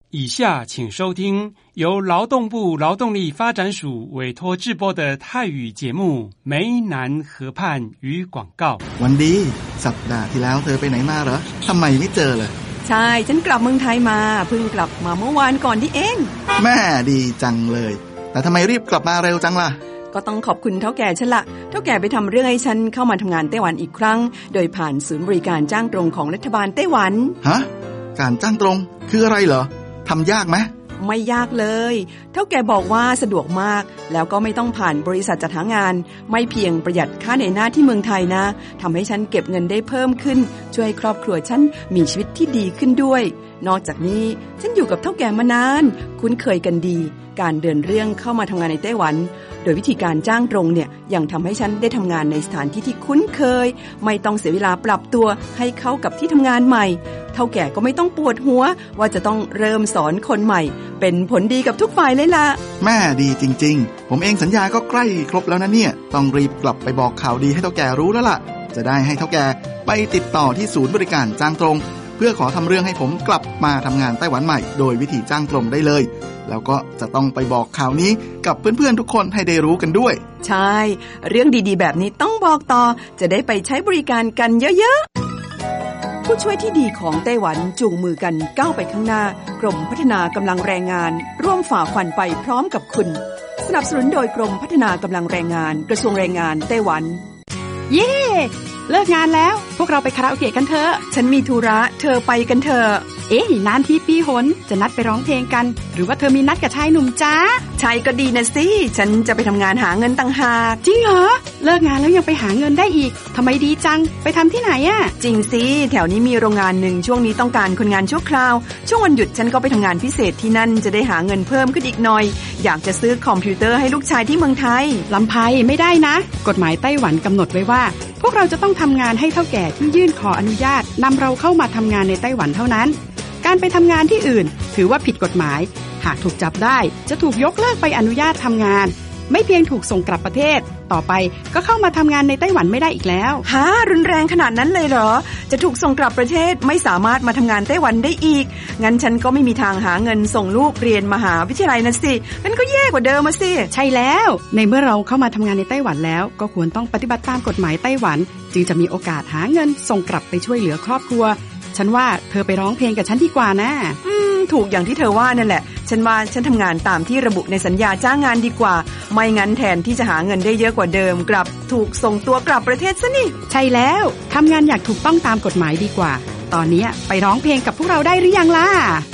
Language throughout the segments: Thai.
以下请收听由劳动部劳动力发展署委托制播的泰语节目《梅南河畔与广告》。 วันดีสัปดาห์ที่แล้วเธอไปไหนมาเหรอทำไมไม่เจอเลยใช่ฉันกลับเมืองไทยมาเพิ่งกลับมาเมื่อวานก่อนที่เองแม่ดีจังเลยแต่ทำไมรีบกลับมาเร็วจังล่ะก็ต้องขอบคุณเฒ่าแก่ฉันละเฒ่าแก่ไปทำเรื่องให้ฉันเข้ามาทำงานไต้หวันอีกครั้งโดยผ่านศูนย์บริการจ้างตรงของรัฐบาลไต้หวันฮะการจ้างตรงคืออะไรเหรอทำยากไหมไม่ยากเลยเฒ่าแก่บอกว่าสะดวกมากแล้วก็ไม่ต้องผ่านบริษัทจัดหางานไม่เพียงประหยัดค่าเหนื่อยหน้าที่เมืองไทยนะทำให้ฉันเก็บเงินได้เพิ่มขึ้นช่วยให้ครอบครัวฉันมีชีวิตที่ดีขึ้นด้วยนอกจากนี้ฉันอยู่กับเฒ่าแก่มานานคุ้นเคยกันดีการเดินเรื่องเข้ามาทำงานในไต้หวันโดยวิธีการจ้างตรงเนี่ยยังทำให้ฉันได้ทำงานในสถานที่ที่คุ้นเคยไม่ต้องเสียเวลาปรับตัวให้เข้ากับที่ทำงานใหม่เฒ่าแก่ก็ไม่ต้องปวดหัวว่าจะต้องเริ่มสอนคนใหม่เป็นผลดีกับทุกฝ่ายเลยล่ะแม่ดีจริงๆผมเองสัญญาก็ใกล้ครบแล้วนะเนี่ยต้องรีบกลับไปบอกข่าวดีให้เฒ่าแก่รู้แล้วล่ะจะได้ให้เฒ่าแก่ไปติดต่อที่ศูนย์บริการจ้างตรงเพื่อขอทำเรื่องให้ผมกลับมาทำงานไต้หวันใหม่โดยวิธีจ้างตรงได้เลยแล้วก็จะต้องไปบอกข่าวนี้กับเพื่อนๆทุกคนให้ได้รู้กันด้วยใช่เรื่องดีๆแบบนี้ต้องบอกต่อจะได้ไปใช้บริการกันเยอะๆผู้ช่วยที่ดีของไต้หวันจูงมือกันก้าวไปข้างหน้ากรมพัฒนากำลังแรงงานร่วมฝ่าฟันไปพร้อมกับคุณสนับสนุนโดยกรมพัฒนากำลังแรงงานกระทรวงแรงงานไต้หวันเย้เลิกงานแล้วพวกเราไปคาราโอเกะกันเถอะฉันมีธุระเธอไปกันเถอะนานทีปีหนจะนัดไปร้องเพลงกันหรือว่าเธอมีนัดกับชายหนุ่มจ้าชายก็ดีนะสิฉันจะไปทำงานหาเงินต่างหากจริงเหรอเลิกงานแล้วยังไปหาเงินได้อีกทำไมดีจังไปทำที่ไหนอะจริงสิแถวนี้มีโรงงานหนึ่งช่วงนี้ต้องการคนงานชั่วคราวช่วงวันหยุดฉันก็ไปทำงานพิเศษที่นั่นจะได้หาเงินเพิ่มขึ้นอีกหน่อยอยากจะซื้อคอมพิวเตอร์ให้ลูกชายที่เมืองไทยลำไพไม่ได้นะกฎหมายไต้หวันกำหนดไว้ว่าพวกเราจะต้องทำงานให้เฒ่าแก่ที่ยื่นขออนุญาตนำเราเข้ามาทำงานในไต้หวันเท่านั้นการไปทำงานที่อื่นถือว่าผิดกฎหมายหากถูกจับได้จะถูกยกเลิกใบอนุญาตทำงานไม่เพียงถูกส่งกลับประเทศต่อไปก็เข้ามาทำงานในไต้หวันไม่ได้อีกแล้วฮะรุนแรงขนาดนั้นเลยเหรอจะถูกส่งกลับประเทศไม่สามารถมาทำงานไต้หวันได้อีกงั้นฉันก็ไม่มีทางหาเงินส่งลูกเรียนมหาวิทยาลัยนะสิงั้นก็แย่กว่าเดิมมาสิใช่แล้วในเมื่อเราเข้ามาทำงานในไต้หวันแล้วก็ควรต้องปฏิบัติตามกฎหมายไต้หวันจึงจะมีโอกาสหาเงินส่งกลับไปช่วยเหลือครอบครัวฉันว่าเธอไปร้องเพลงกับฉันดีกว่านะถูกอย่างที่เธอว่านั่นแหละฉันว่าฉันทำงานตามที่ระบุในสัญญาจ้างงานดีกว่าไม่งั้นแทนที่จะหาเงินได้เยอะกว่าเดิมกลับถูกส่งตัวกลับประเทศซะนี่ใช่แล้วทำงานอย่างถูกต้องตามกฎหมายดีกว่าตอนนี้ไปร้องเพลงกับพวกเราได้หรือยังล่ะ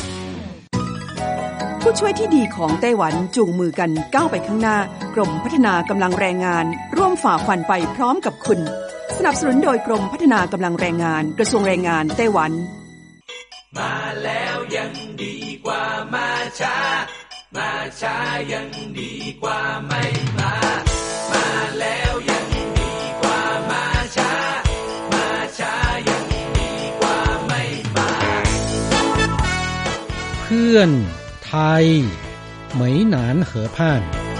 ผู้ช่วยที่ดีของไต้หวันจูงมือกันก้าวไปข้างหน้ากรมพัฒนากำลังแรงงานร่วมฝ่าฟันไปพร้อมกับคุณสนับสนุนโดยกรมพัฒนากำลังแรงงานกระทรวงแรงงานไต้หวันมาแล้วยังดีกว่ามาช้ามาช้ายังดีกว่าไม่มามาแล้วยังดีกว่ามาช้ามาช้ายังดีกว่าไม่มาเพื่อนไทยเหมยหนานเหอพ่าน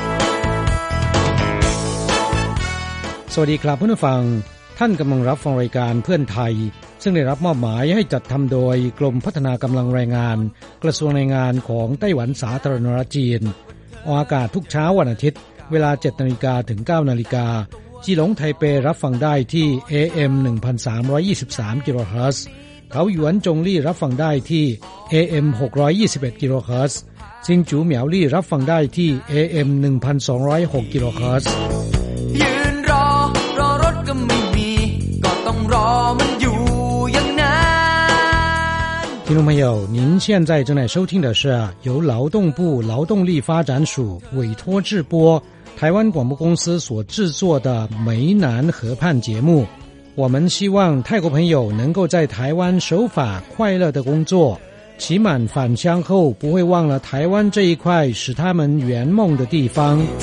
สวัสดีครับผู้ฟังท่านกำลังรับฟังรายการเพื่อนไทยซึ่งได้รับมอบหมายให้จัดทำโดยกรมพัฒนากำลังแรงงานกระทรวงแรงงานของไต้หวันสาธารณรัฐจีนออกอากาศทุกเช้าวันอาทิตย์เวลา 7:00 นถึง 9:00 นจีหลงไทเปรับฟังได้ที่ AM 1323 กิโลเฮิรตซ์เถาหยวนจงลี่รับฟังได้ที่ AM 621 กิโลเฮิรตซ์ซิงจูเหมียวลี่รับฟังได้ที่ AM 1206 กิโลเฮิรตซ์ยืนรอรถก็ไม่มีก็ต้องรอมันอยู่อย่างนั้น听众朋友，您现在正在收听的是由劳动部劳动力发展署委托制播台湾广播公司所制作的梅南河畔节目。我们希望泰国朋友能够在台湾守法快乐的工作，期满返乡后不会忘了台湾这一块使他们圆梦的地方。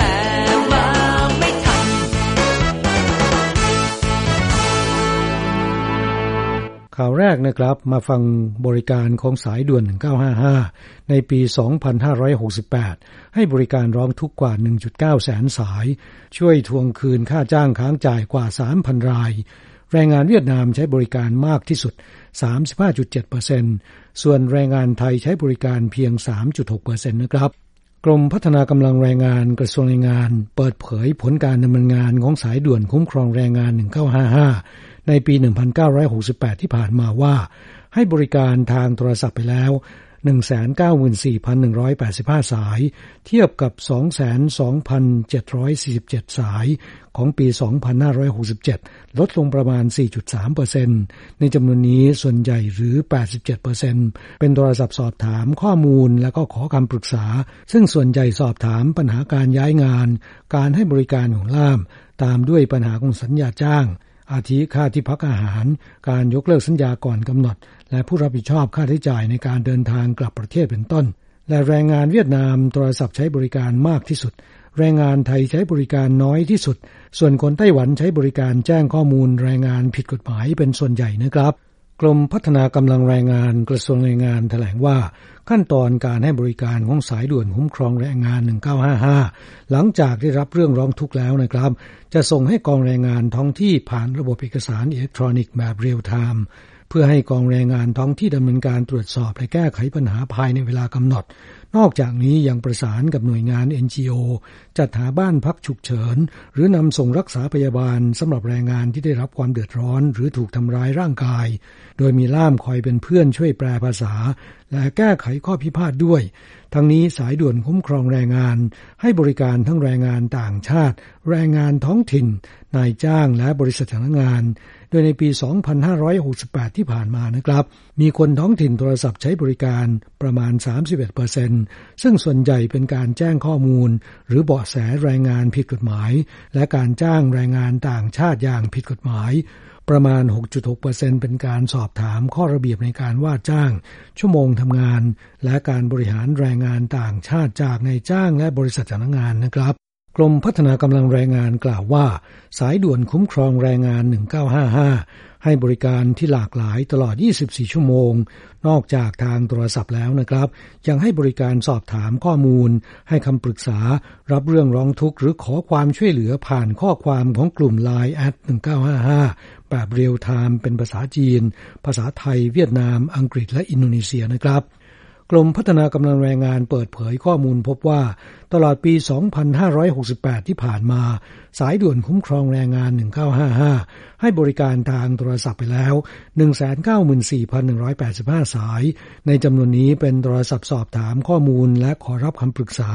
ข่าวแรกนะครับมาฟังบริการของสายด่วน1955ในปี 2568 ให้บริการร้องทุกข์กว่า 1.9 แสนสายช่วยทวงคืนค่าจ้างค้างจ่ายกว่า 3,000 รายแรงงานเวียดนามใช้บริการมากที่สุด 35.7% ส่วนแรงงานไทยใช้บริการเพียง 3.6% นะครับกรมพัฒนากำลังแรงงานกระทรวงแรงงานเปิดเผยผลการดำเนินงานของสายด่วนคุ้มครองแรงงาน1955ในปี 1968 ที่ผ่านมาว่าให้บริการทางโทรศัพท์ไปแล้ว 194,185 สายเทียบกับ 22,747 สายของปี 2567 ลดลงประมาณ 4.3% ในจำนวนนี้ส่วนใหญ่หรือ 87% เป็นโทรศัพท์สอบถามข้อมูลและก็ขอคำปรึกษาซึ่งส่วนใหญ่สอบถามปัญหาการย้ายงานการให้บริการของล่ามตามด้วยปัญหาของสัญญาจ้างอาทิค่าที่พักอาหารการยกเลิกสัญญาก่อนกำหนดและผู้รับผิดชอบค่าใช้จ่ายในการเดินทางกลับประเทศเป็นต้นและแรงงานเวียดนามโทรศัพท์ใช้บริการมากที่สุดแรงงานไทยใช้บริการน้อยที่สุดส่วนคนไต้หวันใช้บริการแจ้งข้อมูลแรงงานผิดกฎหมายเป็นส่วนใหญ่นะครับกรมพัฒนากำลังแรงงานกระทรวงแรงงานแถลงว่าขั้นตอนการให้บริการของสายด่วนคุ้มครองแรงงาน1955หลังจากได้รับเรื่องร้องทุกข์แล้วนะครับจะส่งให้กองแรงงานท้องที่ผ่านระบบเอกสารอิเล็กทรอนิกส์แบบเรียลไทม์เพื่อให้กองแรงงานท้องที่ดำเนินการตรวจสอบและแก้ไขปัญหาภายในเวลากำหนดนอกจากนี้ยังประสานกับหน่วยงาน NGO จัดหาบ้านพักฉุกเฉินหรือนำส่งรักษาพยาบาลสำหรับแรงงานที่ได้รับความเดือดร้อนหรือถูกทำร้ายร่างกายโดยมีล่ามคอยเป็นเพื่อนช่วยแปลภาษาและแก้ไขข้อพิพาทด้วยทั้งนี้สายด่วนคุ้มครองแรงงานให้บริการทั้งแรงงานต่างชาติแรงงานท้องถิ่นนายจ้างและบริษัทจ้างงานโดยในปี 2568 ที่ผ่านมานะครับมีคนท้องถิ่นโทรศัพท์ใช้บริการประมาณ 31% ซึ่งส่วนใหญ่เป็นการแจ้งข้อมูลหรือเบาะแสแรงงานผิดกฎหมายและการจ้างแรงงานต่างชาติอย่างผิดกฎหมายประมาณ 6.6% เป็นการสอบถามข้อระเบียบในการว่าจ้างชั่วโมงทำงานและการบริหารแรงงานต่างชาติจากนายจ้างและบริษัทจ้างงานนะครับกรมพัฒนากำลังแรงงานกล่าวว่าสายด่วนคุ้มครองแรงงาน1955ให้บริการที่หลากหลายตลอด24ชั่วโมงนอกจากทางโทรศัพท์แล้วนะครับยังให้บริการสอบถามข้อมูลให้คำปรึกษารับเรื่องร้องทุกข์หรือขอความช่วยเหลือผ่านข้อความของกลุ่ม LINE @1955แบบเรียลไทม์เป็นภาษาจีนภาษาไทยเวียดนามอังกฤษและอินโดนีเซียนะครับกรมพัฒนากำลังแรงงานเปิดเผยข้อมูลพบว่าตลอดปี 2568 ที่ผ่านมาสายด่วนคุ้มครองแรงงาน1955ให้บริการทางโทรศัพท์ไปแล้ว 194,185 สายในจำนวนนี้เป็นโทรศัพท์สอบถามข้อมูลและขอรับคำปรึกษา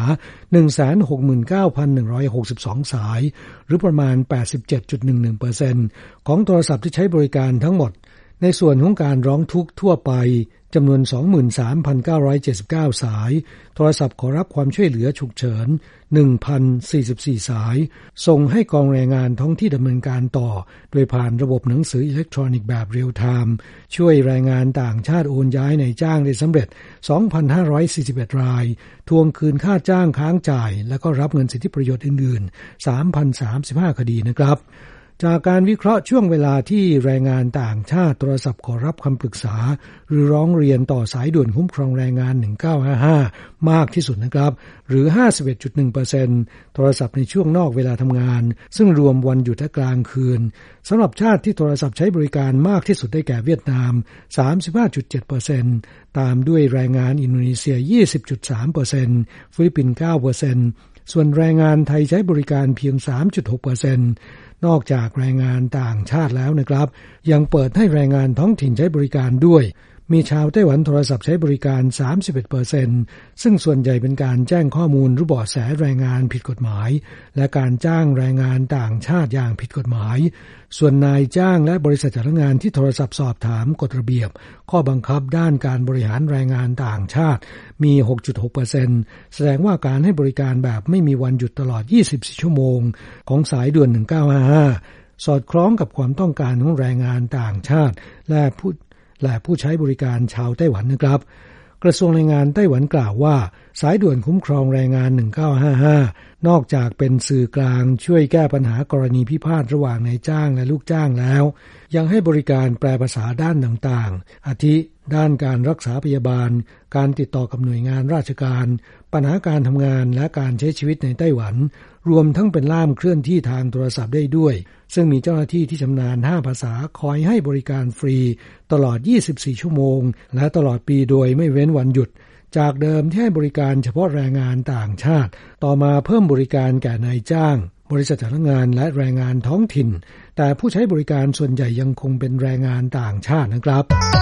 169,162 สายหรือประมาณ 87.11% ของโทรศัพท์ที่ใช้บริการทั้งหมดในส่วนของการร้องทุกข์ทั่วไปจำนวน 23,979 สายโทรศัพท์ขอรับความช่วยเหลือฉุกเฉิน 1,044 สายส่งให้กองแรงงานท้องที่ดำเนินการต่อโดยผ่านระบบหนังสืออิเล็กทรอนิกส์แบบเรียลไทม์ช่วยแรงงานต่างชาติโอนย้ายนายจ้างได้สำเร็จ 2,541 รายทวงคืนค่าจ้างค้างจ่ายและก็รับเงินสิทธิประโยชน์อื่นๆ 3,035 คดีนะครับจากการวิเคราะห์ช่วงเวลาที่แรงงานต่างชาติโทรศัพท์ขอรับคำปรึกษาหรือร้องเรียนต่อสายด่วนคุ้มครองแรงงาน1955มากที่สุดนะครับหรือ 51.1% โทรศัพท์ในช่วงนอกเวลาทำงานซึ่งรวมวันหยุดและกลางคืนสำหรับชาติที่โทรศัพท์ใช้บริการมากที่สุดได้แก่เวียดนาม 35.7% ตามด้วยแรงงานอินโดนีเซีย 20.3% ฟิลิปปินส์ 9% ส่วนแรงงานไทยใช้บริการเพียง 3.6%นอกจากแรงงานต่างชาติแล้วนะครับยังเปิดให้แรงงานท้องถิ่นใช้บริการด้วยมีชาวไต้หวันโทรศัพท์ใช้บริการ 31% ซึ่งส่วนใหญ่เป็นการแจ้งข้อมูลหรือเบาะแสแรงงานผิดกฎหมายและการจ้างแรงงานต่างชาติอย่างผิดกฎหมายส่วนนายจ้างและบริษัทจ้างงานที่โทรศัพท์สอบถามกฎระเบียบข้อบังคับด้านการบริหารแรงงานต่างชาติมี 6.6% แสดงว่าการให้บริการแบบไม่มีวันหยุดตลอด24ชั่วโมงของสายด่วน1955สอดคล้องกับความต้องการของแรงงานต่างชาติและผู้ใช้บริการชาวไต้หวันนะครับกระทรวงแรงงานไต้หวันกล่าวว่าสายด่วนคุ้มครองแรงงาน1955นอกจากเป็นสื่อกลางช่วยแก้ปัญหากรณีพิพาทระหว่างนายจ้างและลูกจ้างแล้วยังให้บริการแปลภาษาด้านต่างๆอาทิด้านการรักษาพยาบาลการติดต่อกับหน่วยงานราชการปัญหาการทำงานและการใช้ชีวิตในไต้หวันรวมทั้งเป็นล่ามเคลื่อนที่ทางโทรศัพท์ได้ด้วยซึ่งมีเจ้าหน้าที่ที่ชำนาญ5ภาษาคอยให้บริการฟรีตลอด24ชั่วโมงและตลอดปีโดยไม่เว้นวันหยุดจากเดิมที่ให้บริการเฉพาะแรงงานต่างชาติต่อมาเพิ่มบริการแก่นายจ้างบริษัทจ้างงานและแรงงานท้องถิ่นแต่ผู้ใช้บริการส่วนใหญ่ยังคงเป็นแรงงานต่างชาตินะครับ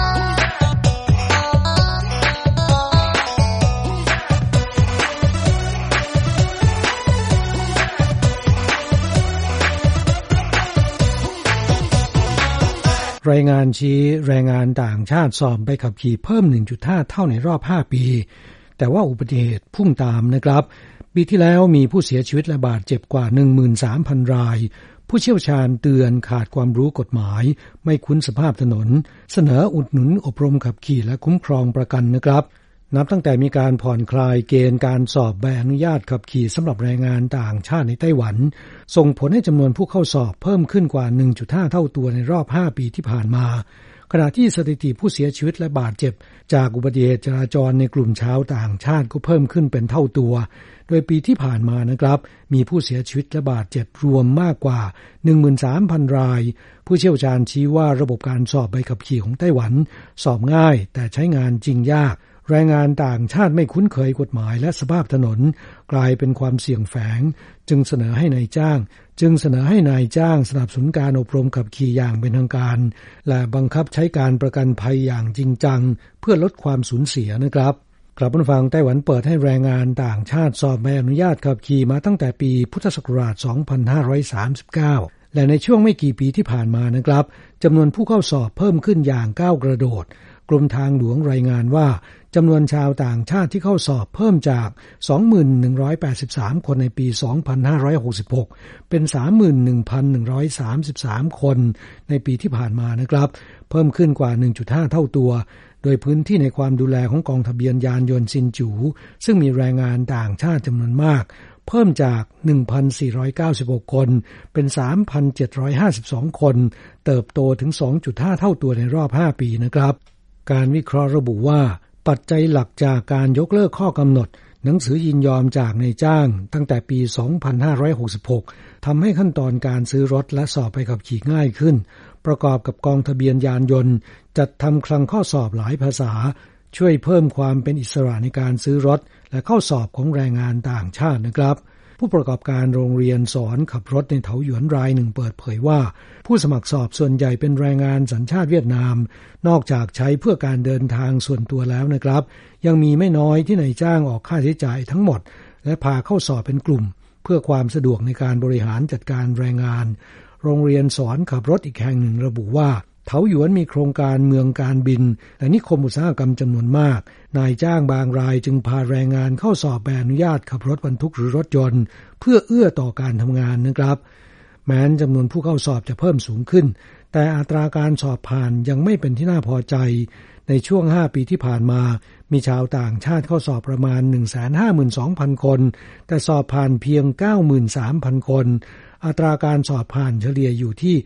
รายงานชี้แรงงานต่างชาติสอบใบขับขี่เพิ่ม 1.5 เท่าในรอบ5ปีแต่ว่าอุบัติเหตุพุ่งตามนะครับปีที่แล้วมีผู้เสียชีวิตและบาดเจ็บกว่า 13,000 รายผู้เชี่ยวชาญเตือนขาดความรู้กฎหมายไม่คุ้นสภาพถนนเสนออุดหนุนอบรมขับขี่และคุ้มครองประกันนะครับนับตั้งแต่มีการผ่อนคลายเกณฑ์การสอบใบอนุญาตขับขี่สำหรับแรงงานต่างชาติในไต้หวันส่งผลให้จำนวนผู้เข้าสอบเพิ่มขึ้นกว่า 1.5 เท่าตัวในรอบ5ปีที่ผ่านมาขณะที่สถิติผู้เสียชีวิตและบาดเจ็บจากอุบัติเหตุจราจรในกลุ่มชาวต่างชาติก็เพิ่มขึ้นเป็นเท่าตัวโดยปีที่ผ่านมานะครับมีผู้เสียชีวิตและบาดเจ็บรวมมากกว่า 13,000 รายผู้เชี่ยวชาญชี้ว่าระบบการสอบใบขับขี่ของไต้หวันสอบง่ายแต่ใช้งานจริงยากแรงงานต่างชาติไม่คุ้นเคยกฎหมายและสภาพถนนกลายเป็นความเสี่ยงแฝงจึงเสนอให้นายจ้างสนับสนุนการอบรมขับขี่อย่างเป็นทางการและบังคับใช้การประกันภัยอย่างจริงจังเพื่อลดความสูญเสียนะครับกลับมาฟังไต้หวันเปิดให้แรงงานต่างชาติสอบใบอนุญาตขับขี่มาตั้งแต่ปีพุทธศักราช 2539 และในช่วงไม่กี่ปีที่ผ่านมานะครับจำนวนผู้เข้าสอบเพิ่มขึ้นอย่างก้าวกระโดดกรมทางหลวงรายงานว่าจำนวนชาวต่างชาติที่เข้าสอบเพิ่มจาก 21,183 คนในปี 2566 เป็น 31,133 คนในปีที่ผ่านมานะครับเพิ่มขึ้นกว่า 1.5 เท่าตัวโดยพื้นที่ในความดูแลของกองทะเบียนยานยนต์ซินจูซึ่งมีแรงงานต่างชาติจำนวนมากเพิ่มจาก 1,496 คนเป็น 3,752 คนเติบโตถึง 2.5 เท่าตัวในรอบ5ปีนะครับการวิเคราะห์ระบุว่าปัจจัยหลักจากการยกเลิกข้อกำหนดหนังสือยินยอมจากนายจ้างตั้งแต่ปี 2566 ทำให้ขั้นตอนการซื้อรถและสอบใบขับขี่ง่ายขึ้นประกอบกับกองทะเบียนยานยนต์จัดทำคลังข้อสอบหลายภาษาช่วยเพิ่มความเป็นอิสระในการซื้อรถและเข้าสอบของแรงงานต่างชาตินะครับผู้ประกอบการโรงเรียนสอนขับรถในเถาหยวนรายหนึ่งเปิดเผยว่าผู้สมัครสอบส่วนใหญ่เป็นแรงงานสัญชาติเวียดนามนอกจากใช้เพื่อการเดินทางส่วนตัวแล้วนะครับยังมีไม่น้อยที่นายจ้างออกค่าใช้จ่ายทั้งหมดและพาเข้าสอบเป็นกลุ่มเพื่อความสะดวกในการบริหารจัดการแรงงานโรงเรียนสอนขับรถอีกแห่งหนึ่งระบุว่าเถาหยวนมีโครงการเมืองการบินและนิคมอุตสาหกรรมจำนวนมากนายจ้างบางรายจึงพาแรงงานเข้าสอบใบอนุญาตขับรถบรรทุกหรือรถยนต์เพื่อเอื้อต่อการทำงานนะครับแม้จำนวนผู้เข้าสอบจะเพิ่มสูงขึ้นแต่อัตราการสอบผ่านยังไม่เป็นที่น่าพอใจในช่วง5ปีที่ผ่านมามีชาวต่างชาติเข้าสอบประมาณ 152,000 คนแต่สอบผ่านเพียง 93,000 คนอัตราการสอบผ่านเฉลี่ยอยู่ที่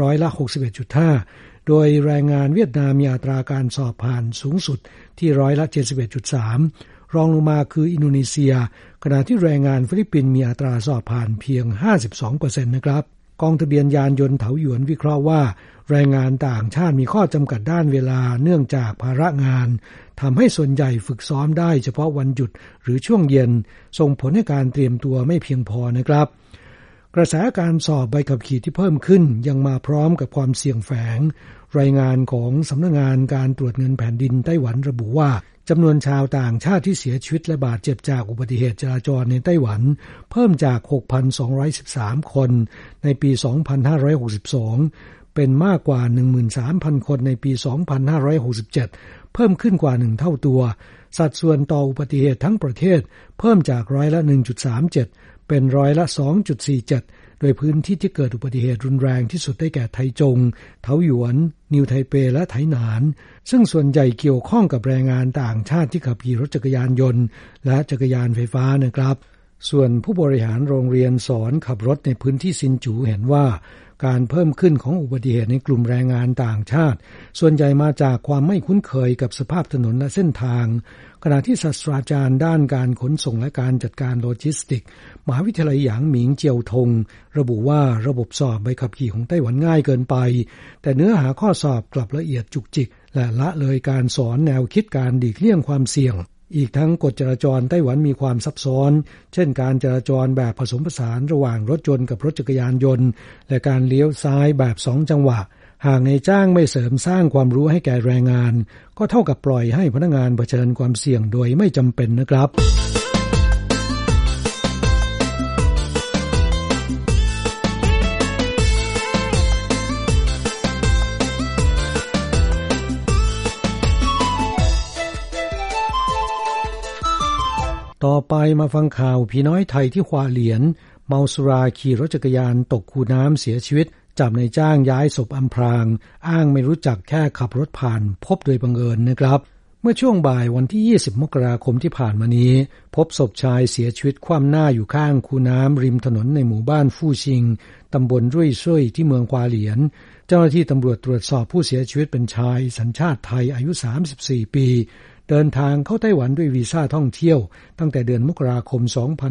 61.5%โดยแรงงานเวียดนามมีอัตราการสอบผ่านสูงสุดที่71.3%รองลงมาคืออินโดนีเซียขณะที่แรงงานฟิลิปปินส์มีอัตราสอบผ่านเพียง 52% นะครับกองทะเบียนยานยนต์เถาหยวนวิเคราะห์ว่าแรงงานต่างชาติมีข้อจำกัดด้านเวลาเนื่องจากภาระงานทำให้ส่วนใหญ่ฝึกซ้อมได้เฉพาะวันหยุดหรือช่วงเย็นส่งผลให้การเตรียมตัวไม่เพียงพอนะครับกระแสการสอบใบขับขี่ที่เพิ่มขึ้นยังมาพร้อมกับความเสี่ยงแฝงรายงานของสำนักงานการตรวจเงินแผ่นดินไต้หวันระบุว่าจำนวนชาวต่างชาติที่เสียชีวิตและบาดเจ็บจากอุบัติเหตุจราจรในไต้หวันเพิ่มจาก 6,213 คนในปี 2562 เป็นมากกว่า 13,000 คนในปี 2567 เพิ่มขึ้นกว่า1เท่าตัวสัดส่วนต่ออุบัติเหตุทั้งประเทศเพิ่มจากร้อยละ 1.37 เป็นร้อยละ 2.47 โดยพื้นที่ที่เกิดอุบัติเหตุรุนแรงที่สุดได้แก่ไทจงเถาหยวนนิวไทเปและไถหนานซึ่งส่วนใหญ่เกี่ยวข้องกับแรงงานต่างชาติที่ขับขี่รถจักรยานยนต์และจักรยานไฟฟ้านะครับส่วนผู้บริหารโรงเรียนสอนขับรถในพื้นที่ซินจูเห็นว่าการเพิ่มขึ้นของอุบัติเหตุในกลุ่มแรงงานต่างชาติส่วนใหญ่มาจากความไม่คุ้นเคยกับสภาพถนนและเส้นทางขณะที่ศาสตราจารย์ด้านการขนส่งและการจัดการโลจิสติกส์มหาวิทยาลัยหยางหมิงเจียวทงระบุว่าระบบสอบใบขับขี่ของไต้หวันง่ายเกินไปแต่เนื้อหาข้อสอบกลับละเอียดจุกจิกและละเลยการสอนแนวคิดการหลีกเลี่ยงความเสี่ยงอีกทั้งกฎจราจรไต้หวันมีความซับซ้อนเช่นการจราจรแบบผสมผสานระหว่างรถยนต์กับรถจักรยานยนต์และการเลี้ยวซ้ายแบบ2จังหวะหากนายจ้างไม่เสริมสร้างความรู้ให้แก่แรงงานก็เท่ากับปล่อยให้พนักงานเผชิญความเสี่ยงโดยไม่จำเป็นนะครับต่อไปมาฟังข่าวผีน้อยไทยที่ฮวาเหลียนเมาสุราขี่รถจักรยานตกคูน้ำเสียชีวิตจับนายจ้างย้ายศพอำพรางอ้างไม่รู้จักแค่ขับรถผ่านพบโดยบังเอิญนะครับเมื่อช่วงบ่ายวันที่20มกราคมที่ผ่านมานี้พบศพชายเสียชีวิตคว่ำหน้าอยู่ข้างคูน้ำริมถนนในหมู่บ้านฟู่ชิงตำบลรุ่ยซุ่ยที่เมืองฮวาเหลียนเจ้าหน้าที่ตำรวจตรวจสอบผู้เสียชีวิตเป็นชายสัญชาติไทยอายุ34ปีเดินทางเข้าไต้หวันด้วยวีซ่าท่องเที่ยวตั้งแต่เดือนมกราคม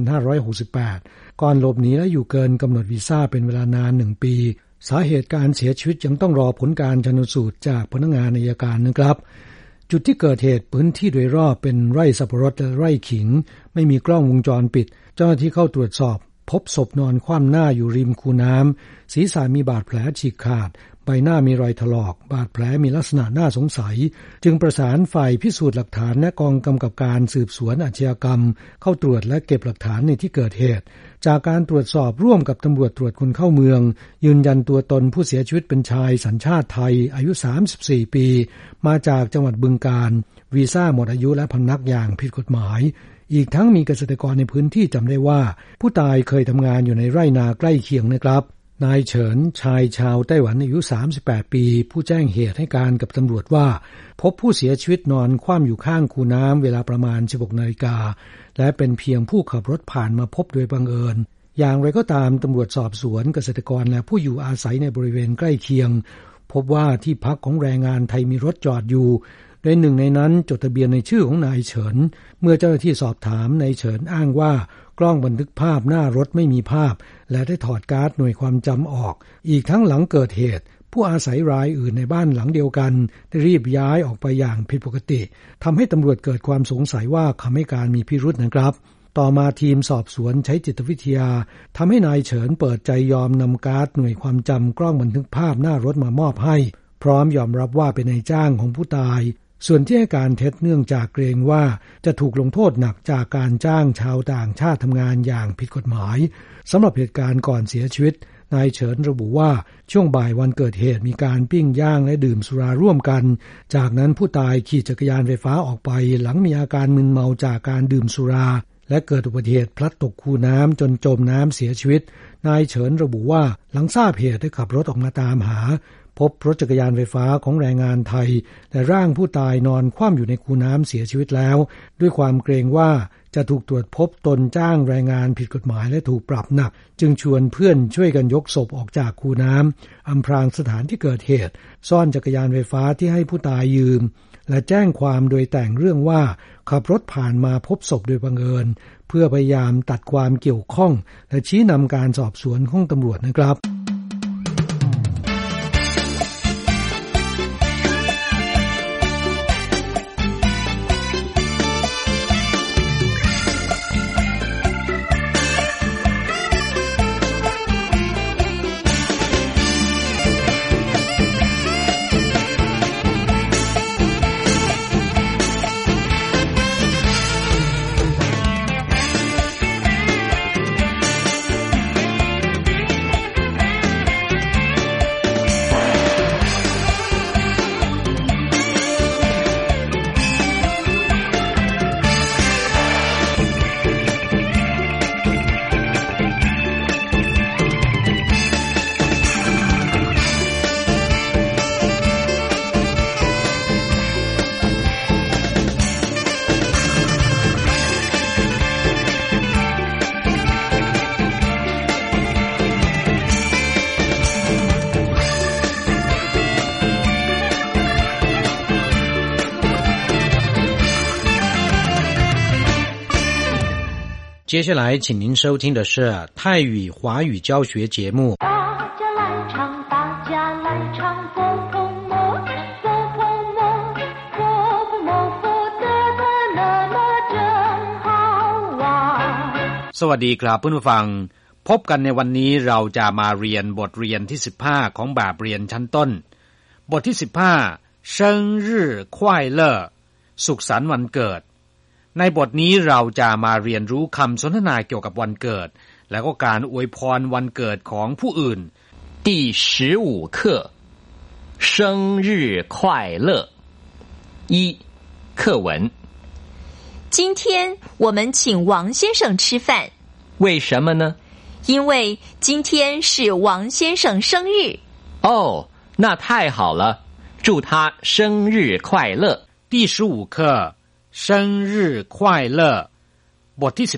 2568 ก่อนหลบหนีและอยู่เกินกำหนดวีซ่าเป็นเวลานาน1ปีสาเหตุการเสียชีวิตยังต้องรอผลการชันสูตรจากพนักงานอัยการนะครับจุดที่เกิดเหตุพื้นที่โดยรอบเป็นไร่สับปะรดและไร่ขิงไม่มีกล้องวงจรปิดเจ้าหน้าที่เข้าตรวจสอบพบศพนอนคว่ำหน้าอยู่ริมคูน้ำศีรษะมีบาดแผลฉีกขาดใบหน้ามีรอยถลอกบาดแผลมีลักษณะน่าสงสัยจึงประสานฝ่ายพิสูจน์หลักฐานและกองกำกับการสืบสวนอาชญากรรมเข้าตรวจและเก็บหลักฐานในที่เกิดเหตุจากการตรวจสอบร่วมกับตำรวจตรวจคนเข้าเมืองยืนยันตัวตนผู้เสียชีวิตเป็นชายสัญชาติไทยอายุ34ปีมาจากจังหวัดบึงกาฬวีซ่าหมดอายุและพำนักอย่างผิดกฎหมายอีกทั้งมีเกษตรกรในพื้นที่จำได้ว่าผู้ตายเคยทำงานอยู่ในไร่นาใกล้เคียงนะครับนายเฉินชายชาวไต้หวันอายุ38ปีผู้แจ้งเหตุให้การกับตำรวจว่าพบผู้เสียชีวิตนอนคว่ำอยู่ข้างคูน้ำเวลาประมาณ 16 นาฬิกาและเป็นเพียงผู้ขับรถผ่านมาพบโดยบังเอิญอย่างไรก็ตามตำรวจสอบสวนเกษตรกรและผู้อยู่อาศัยในบริเวณใกล้เคียงพบว่าที่พักของแรงงานไทยมีรถจอดอยู่โดยหนึ่งในนั้นจดทะเบียนในชื่อของนายเฉินเมื่อเจ้าหน้าที่สอบถามนายเฉินอ้างว่ากล้องบันทึกภาพหน้ารถไม่มีภาพและได้ถอดการ์ดหน่วยความจำออกอีกทั้งหลังเกิดเหตุผู้อาศัยรายอื่นในบ้านหลังเดียวกันได้รีบย้ายออกไปอย่างผิดปกติทำให้ตำรวจเกิดความสงสัยว่าคำให้การมีพิรุธนะครับต่อมาทีมสอบสวนใช้จิตวิทยาทำให้นายเฉินเปิดใจยอมนำการ์ดหน่วยความจำกล้องบันทึกภาพหน้ารถมามอบให้พร้อมยอมรับว่าเป็นนายจ้างของผู้ตายส่วนที่ให้การเท็จเนื่องจากเกรงว่าจะถูกลงโทษหนักจากการจ้างชาวต่างชาติทำงานอย่างผิดกฎหมายสำหรับเหตุการณ์ก่อนเสียชีวิตนายเฉินระบุว่าช่วงบ่ายวันเกิดเหตุมีการปิ้งย่างและดื่มสุราร่วมกันจากนั้นผู้ตายขี่จักรยานไฟฟ้าออกไปหลังมีอาการมึนเมาจากการดื่มสุราและเกิดอุบัติเหตุพลัดตกคูน้ำจนจมน้ำเสียชีวิตนายเฉินระบุว่าหลังทราบเหตุได้ขับรถออกมาตามหาพบรถจักรยานไฟฟ้าของแรงงานไทยและร่างผู้ตายนอนคว่ำอยู่ในคูน้ำเสียชีวิตแล้วด้วยความเกรงว่าจะถูกตรวจพบตนจ้างแรงงานผิดกฎหมายและถูกปรับหนักจึงชวนเพื่อนช่วยกันยกศพออกจากคูน้ำอำพรางสถานที่เกิดเหตุซ่อนจักรยานไฟฟ้าที่ให้ผู้ตายยืมและแจ้งความโดยแต่งเรื่องว่าขับรถผ่านมาพบศพโดยบังเอิญเพื่อพยายามตัดความเกี่ยวข้องและชี้นำการสอบสวนของตำรวจนะครับ接下来请您收听的是泰语华语教学节目。 大家来唱，大家来唱，佛婆摩，佛婆摩，佛婆摩，佛得得乐乐真好玩。 สวัสดีครับผู้ฟังพบกันในวันนี้เราจะมาเรียนบทเรียนที่15ของแบบเรียนชั้นต้นบทที่15生日快乐สุขสันต์วันเกิดในบทนี้เราจะมาเรียนรู้คำสนทนาเกี่ยวกับวันเกิดและก็การอวยพรวันเกิดของผู้อื่น第15课生日快乐一课文今天我们请王先生吃饭为什么呢因为今天是王先生生日哦那太好了祝他生日快乐第15课生日快乐บทที่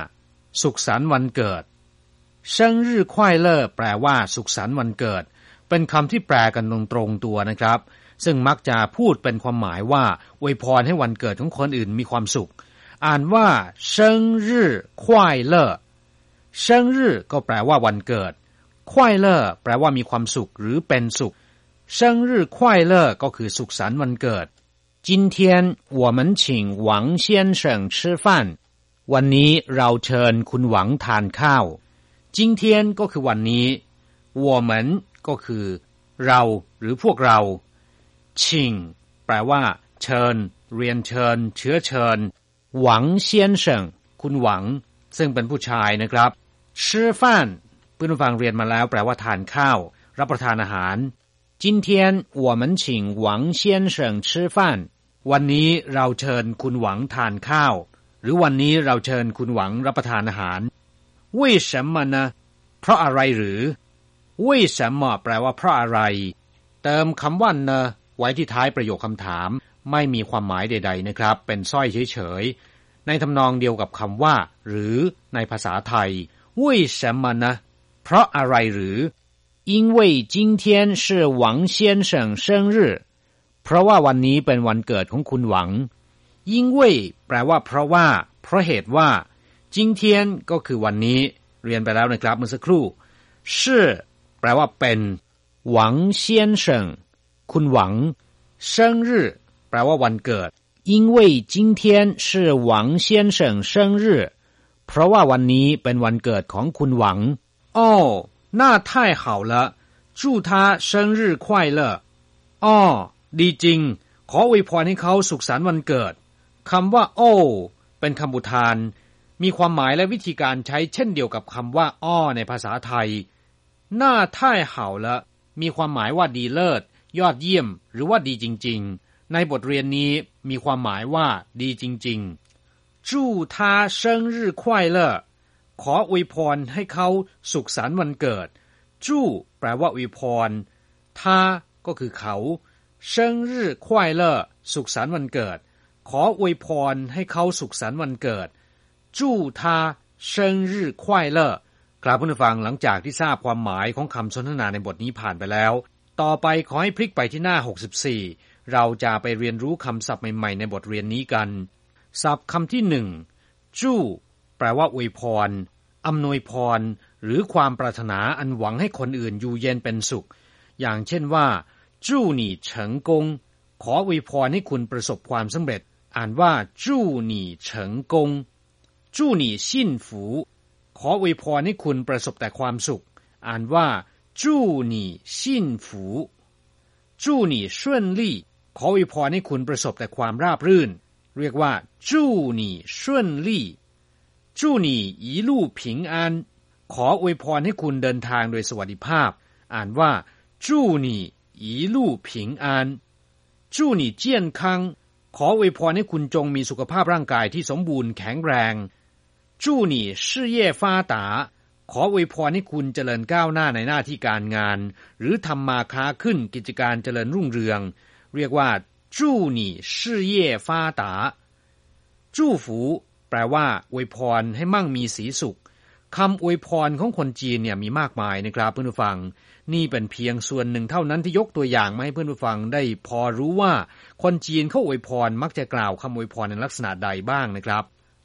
15สุขสันต์วันเกิด生日快乐แปลว่าสุขสันต์วันเกิดเป็นคำที่แปลกันตรงๆตัวนะครับซึ่งมักจะพูดเป็นความหมายว่าอวยพรให้วันเกิดของคนอื่นมีความสุขอ่านว่า生日快乐生日ก็แปลว่าวันเกิด快乐แปลว่ามีความสุขหรือเป็นสุข生日快乐ก็คือสุขสันต์วันเกิด今天我们请王先生吃饭วันนี้เราเชิญคุณหวังทานข้าว今天ก็คือวันนี้我们ก็คือเราหรือพวกเรา请แปลว่าเชิญเรียนเชิญเชื้อเชิญหวัง先生คุณหวังซึ่งเป็นผู้ชายนะครับ吃饭ผู้ฟังเรียนมาแล้วแปลว่าทานข้าวรับประทานอาหาร今天我们请王先生吃饭วันนี้เราเชิญคุณหวังทานข้าวหรือวันนี้เราเชิญคุณหวังรับประทานอาหาร为什么呢เพราะอะไรหรือ为什么แปลว่าเพราะอะไรเติมคำว่า呢ไว้ที่ท้ายประโยคคำถามไม่มีความหมายใดๆนะครับเป็นสร้อยเฉยๆในทำนองเดียวกับคำว่าหรือในภาษาไทย为什么呢เพราะอะไรหรือ因为今天是王先生生日เพราะว่าวันนี้เป็นวันเกิดของคุณหวัง因为แปลว่าเพราะว่าเพราะเหตุว่า今天ก็คือวันนี้เรียนไปแล้วนะครับเมื่อสักครู่是แปลว่าเป็นหวัง先生คุณหวัง生日แปลว่าวันเกิด因为今天是王先生生日เพราะว่าวันนี้เป็นวันเกิดของคุณหวังอ้อ那太好了祝他生日快乐อ้อดีจริงขออวยพรให้เขาสุขสันต์วันเกิดคำว่าโอ้เป็นคำอุทานมีความหมายและวิธีการใช้เช่นเดียวกับคำว่าอ้อในภาษาไทยน่า太好了มีความหมายว่าดีเลิศยอดเยี่ยมหรือว่าดีจริงๆในบทเรียนนี้มีความหมายว่าดีจริงๆ祝他生日快乐ขออวยพรให้เขาสุขสันต์วันเกิดจู้แปลว่าอวยพร他ก็คือเขา生日快乐สุขสันต์วันเกิดขออวยพรให้เขาสุขสันต์วันเกิด祝他生日快乐ครับผู้ฟังหลังจากที่ทราบความหมายของคำสนทนาในบทนี้ผ่านไปแล้วต่อไปขอให้พลิกไปที่หน้า64เราจะไปเรียนรู้คำศัพท์ใหม่ๆในบทเรียนนี้กันศัพท์คำที่1จู้แปลว่าอวยพรอำนวยพรหรือความปรารถนาอันหวังให้คนอื่นอยู่เย็นเป็นสุขอย่างเช่นว่าจู้หนี่เฉิงกงขออวยพรให้คุณประสบความสำเร็จอ่านว่าจู้หนี่เฉิงกงจู้หนี่ซิ่นฝูขออวยพรให้คุณประสบแต่ความสุขอ่านว่าจู้หนี่ซิ่นฝูจู้หนี่顺利ขออวยพรให้คุณประสบแต่ความราบรื่นเรียกว่าจู้หนี่顺利จู้หนี่一路平安ขออวยพรให้คุณเดินทางโดยสวัสดิภาพอ่านว่าจู้หนี่一路平安祝你健康ขออวยพรให้คุณจงมีสุขภาพร่างกายที่สมบูรณ์แข็งแรง祝你事业发达ขออวยพรให้คุณเจริญก้าวหน้าในหน้าที่การงานหรือทำมาค้าขึ้นกิจการเจริญรุ่งเรืองเรียกว่า祝你事业发达祝福แปลว่าอวยพรให้มั่งมีสีสุขคำอวยพรของคนจีนเนี่ยมีมากมายนะครับเพื่อนผู้ฟังนี่เป็นเพียงส่วนหนึ่งเท่านั้นที่ยกตัวอย่างมาให้เพื่อนผู้ฟังได้พอรู้ว่าคนจีนเขาอวยพรมักจะกล่าวคำอวยพรในลักษณะใดบ้างนะครับ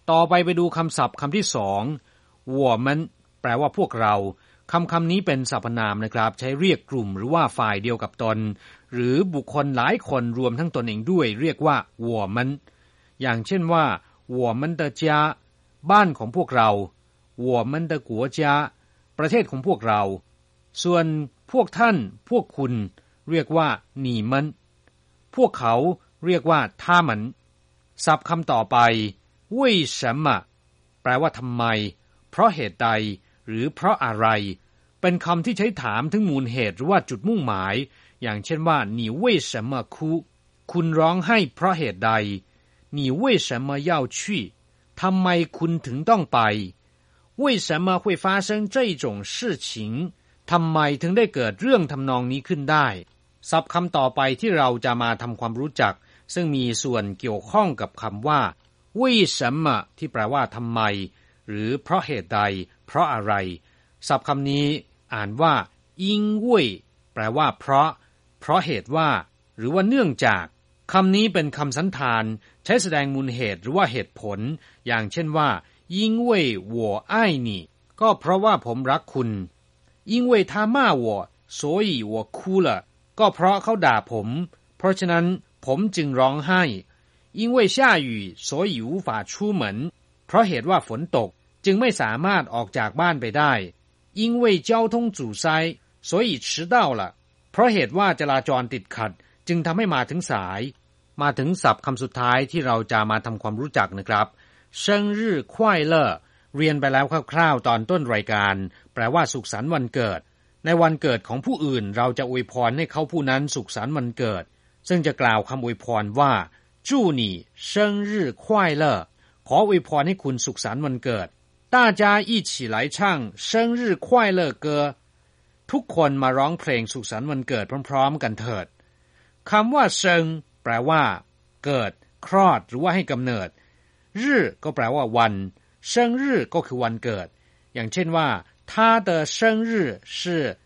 ต่อไปดูคำศัพท์คำที่สอง我们แปลว่าพวกเราคำนี้เป็นสรรพนามนะครับใช้เรียกกลุ่มหรือว่าฝ่ายเดียวกับตนหรือบุคคลหลายคนรวมทั้งตนเองด้วยเรียกว่า我们อย่างเช่นว่า我们的家บ้านของพวกเรา我们的国家ประเทศของพวกเราส่วนพวกท่านพวกคุณเรียกว่า你们พวกเขาเรียกว่า他们ศัพท์คำต่อไป为什么แปลว่าทำไมเพราะเหตุใดหรือเพราะอะไรเป็นคำที่ใช้ถามถึงมูลเหตุหรือว่าจุดมุ่งหมายอย่างเช่นว่า你为什么哭คุณร้องไห้เพราะเหตุใด你为什么要去ทำไมคุณถึงต้องไป为什么会发生这种事情ทำไมถึงได้เกิดเรื่องทำนองนี้ขึ้นได้ศัพท์คำต่อไปที่เราจะมาทำความรู้จักซึ่งมีส่วนเกี่ยวข้องกับคำว่า为什么ที่แปลว่าทำไมหรือเพราะเหตุใดเพราะอะไรศัพท์คำนี้อ่านว่า因为แปลว่าเพราะเหตุว่าหรือว่าเนื่องจากคำนี้เป็นคำสันธานใช้แสดงมูลเหตุหรือว่าเหตุผลอย่างเช่นว่า因为我爱你ก็เพราะว่าผมรักคุณ因为他骂我所以我哭了ก็เพราะเขาด่าผมเพราะฉะนั้นผมจึงร้องไห้因为下雨所以无法出门เพราะเหตุว่าฝนตกจึงไม่สามารถออกจากบ้านไปได้因为交通阻塞所以迟到了เพราะเหตุว่าจราจรติดขัดจึงทำให้มาถึงสายมาถึงศัพท์คำสุดท้ายที่เราจะมาทำความรู้จักนะครับ生日快乐เรียนไปแล้วคร่าวๆตอนต้นรายการแปลว่าสุขสันต์วันเกิดในวันเกิดของผู้อื่นเราจะอวยพรให้เขาผู้นั้นสุขสันต์วันเกิดซึ่งจะกล่าวคำอวยพรว่า祝你生日快乐ขออวยพรให้คุณสุขสันต์วันเกิด大家一起来唱生日快乐歌ทุกคนมาร้องเพลงสุขสันต์วันเกิดพร้อมๆกันเถิดคำว่าเซิงแปลว่าเกิดคลอดหรือว่าให้กำเนิดรื่อก็แปลว่าวันเซิงรื่อก็คือวันเกิดอย่างเช่นว่า他的生日是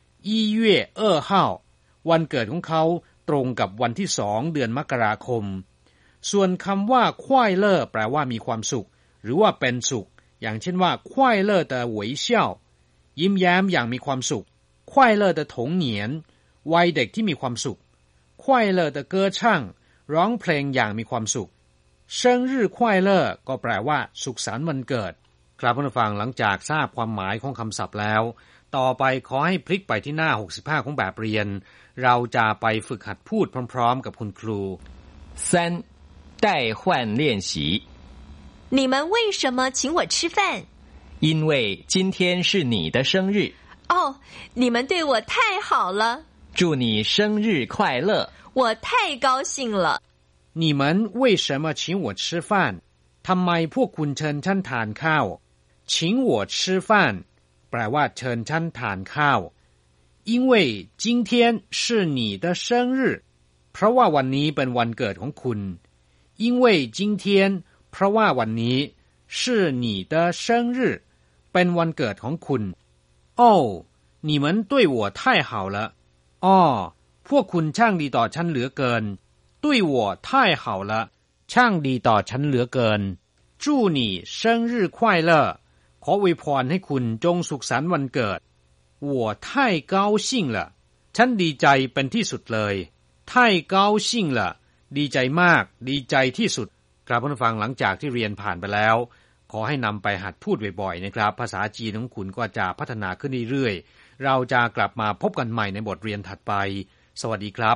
1月2号วันเกิดของเขาตรงกับวันที่2เดือนมกราคมส่วนคำว่าควายเล่แปลว่ามีความสุขหรือว่าเป็นสุขอย่างเช่นว่าควายเล่的微笑ยิ้มแย้มอย่างมีความสุขควายเล่的童年วัยเด็กที่มีความสุข快乐的歌唱ร้องเพลงอย่างมีความสุข生日快乐ก็แปลว่าสุขสันต์วันเกิดครับผู้ฟังหลังจากทราบความหมายของคำศัพท์แล้วต่อไปขอให้พลิกไปที่หน้า65ของแบบเรียนเราจะไปฝึกหัดพูดพร้อมๆกับคุณครู 3代换练习你们为什么请我吃饭因为今天是你的生日哦你们对我太好了祝你生日快乐我太高兴了你们为什么请我吃饭ทำไมพวกคุณเชิญฉันทานข้าว请我吃饭แปลว่าเชิญฉันทานข้าว因为今天是你的生日เพราะว่าวันนี้เป็นวันเกิดของคุณ因为今天เพราะว่าวันนี้是你的生日เป็นวันเกิดของคุณ哦你们对我太好了อ้อพวกคุณช่างดีต่อฉันเหลือเกิน对我太好了ช่างดีต่อฉันเหลือเกิน祝你生日快乐ขออวยพรให้คุณจงสุขสันต์วันเกิด我太高兴了ฉันดีใจเป็นที่สุดเลย太高兴了ดีใจมากดีใจที่สุดครับผู้ฟังหลังจากที่เรียนผ่านไปแล้วขอให้นำไปหัดพูดบ่อยๆนะครับภาษาจีนของคุณก็จะพัฒนาขึ้นเรื่อยๆเราจะกลับมาพบกันใหม่ในบทเรียนถัดไปสวัสดีครับ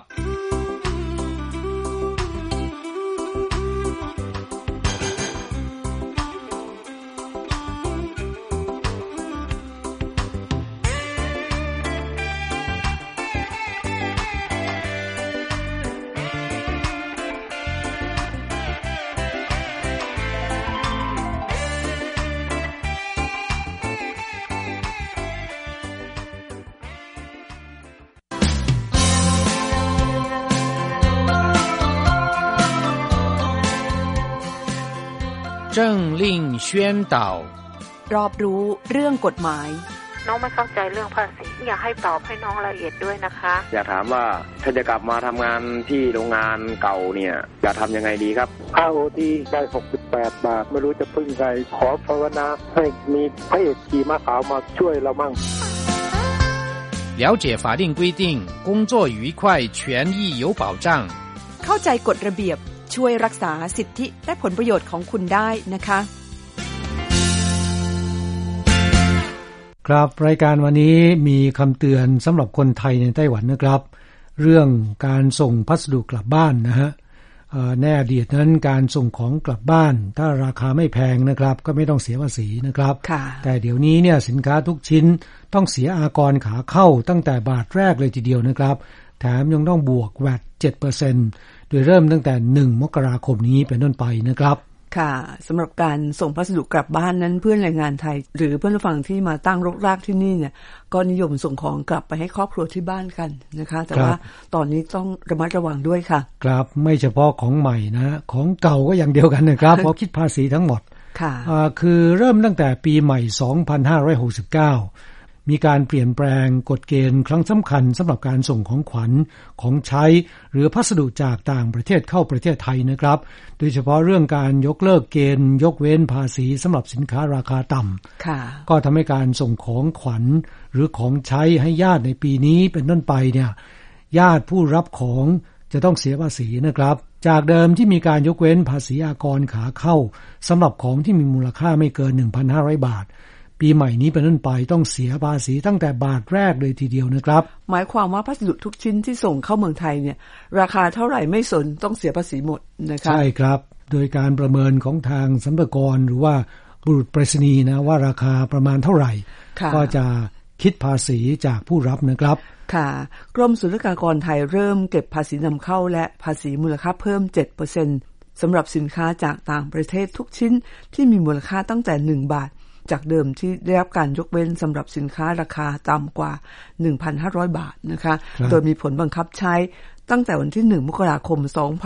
政令宣导รอบรู้เรื่องกฎหมายน้องไม่เข้าใจเรื่องภาษีอยากให้ตอบให้น้องละเอียดด้วยนะคะอยากถามว่าถ้าจะกลับมาทำงานที่โรงงานเก่าเนี่ยจะทำยังไงดีครับค่า OT ได้68 บาทไม่รู้จะพึ่งใครขอภาวนาให้มีพระเอกขี่ม้าขาวมาช่วยเรามั่ง了解法定规定，工作愉快，权益有保障。 เข้าใจกฎระเบียบช่วยรักษาสิทธิและผลประโยชน์ของคุณได้นะคะครับรายการวันนี้มีคำเตือนสำหรับคนไทยในไต้หวันนะครับเรื่องการส่งพัสดุกลับบ้านนะฮะในอดีตนั้นการส่งของกลับบ้านถ้าราคาไม่แพงนะครับก็ไม่ต้องเสียภาษีนะครับแต่เดี๋ยวนี้เนี่ยสินค้าทุกชิ้นต้องเสียอากรขาเข้าตั้งแต่บาทแรกเลยทีเดียวนะครับแถมยังต้องบวก VAT 7% โดยเริ่มตั้งแต่1 มกราคมนี้เป็นต้นไปนะครับค่ะสำหรับการส่งพัสดุกลับบ้านนั้นเพื่อนแรงงานไทยหรือเพื่อนผู้ฟังที่มาตั้งรกรากที่นี่เนี่ยก็นิยมส่งของกลับไปให้ครอบครัวที่บ้านกันนะคะแต่ว่าตอนนี้ต้องระมัดระวังด้วยค่ะครับไม่เฉพาะของใหม่นะของเก่าก็อย่างเดียวกันนะครับ เพราะคิดภาษีทั้งหมดค่ะคือเริ่มตั้งแต่ปีใหม่2569มีการเปลี่ยนแปลงกฎเกณฑ์ครั้งสำคัญสำหรับการส่งของขวัญของใช้หรือพัสดุจากต่างประเทศเข้าประเทศไทยนะครับโดยเฉพาะเรื่องการยกเลิกเกณฑ์ยกเว้นภาษีสำหรับสินค้าราคาต่ำก็ทำให้การส่งของขวัญหรือของใช้ให้ญาติในปีนี้เป็นต้นไปเนี่ยญาติผู้รับของจะต้องเสียภาษีนะครับจากเดิมที่มีการยกเว้นภาษีอากรขาเข้าสำหรับของที่มีมูลค่าไม่เกิน 1,500 บาทปีใหม่นี้เป็นต้นไปต้องเสียภาษีตั้งแต่บาทแรกเลยทีเดียวนะครับหมายความว่าพัสดุทุกชิ้นที่ส่งเข้าเมืองไทยเนี่ยราคาเท่าไหร่ไม่สนต้องเสียภาษีหมดนะครับใช่ครับโดยการประเมินของทางสรรพากรหรือว่าบุรุษไปรษณีย์นะว่าราคาประมาณเท่าไหร่ก็จะคิดภาษีจากผู้รับนะครับค่ะกรมศุลกากรไทยเริ่มเก็บภาษีนำเข้าและภาษีมูลค่าเพิ่ม 7% สำหรับสินค้าจากต่างประเทศทุกชิ้นที่มีมูลค่าตั้งแต่1 บาทจากเดิมที่ได้รับการยกเว้นสำหรับสินค้าราคาต่ำกว่า 1,500 บาทนะคะโดยมีผลบังคับใช้ตั้งแต่วันที่1 มกราคม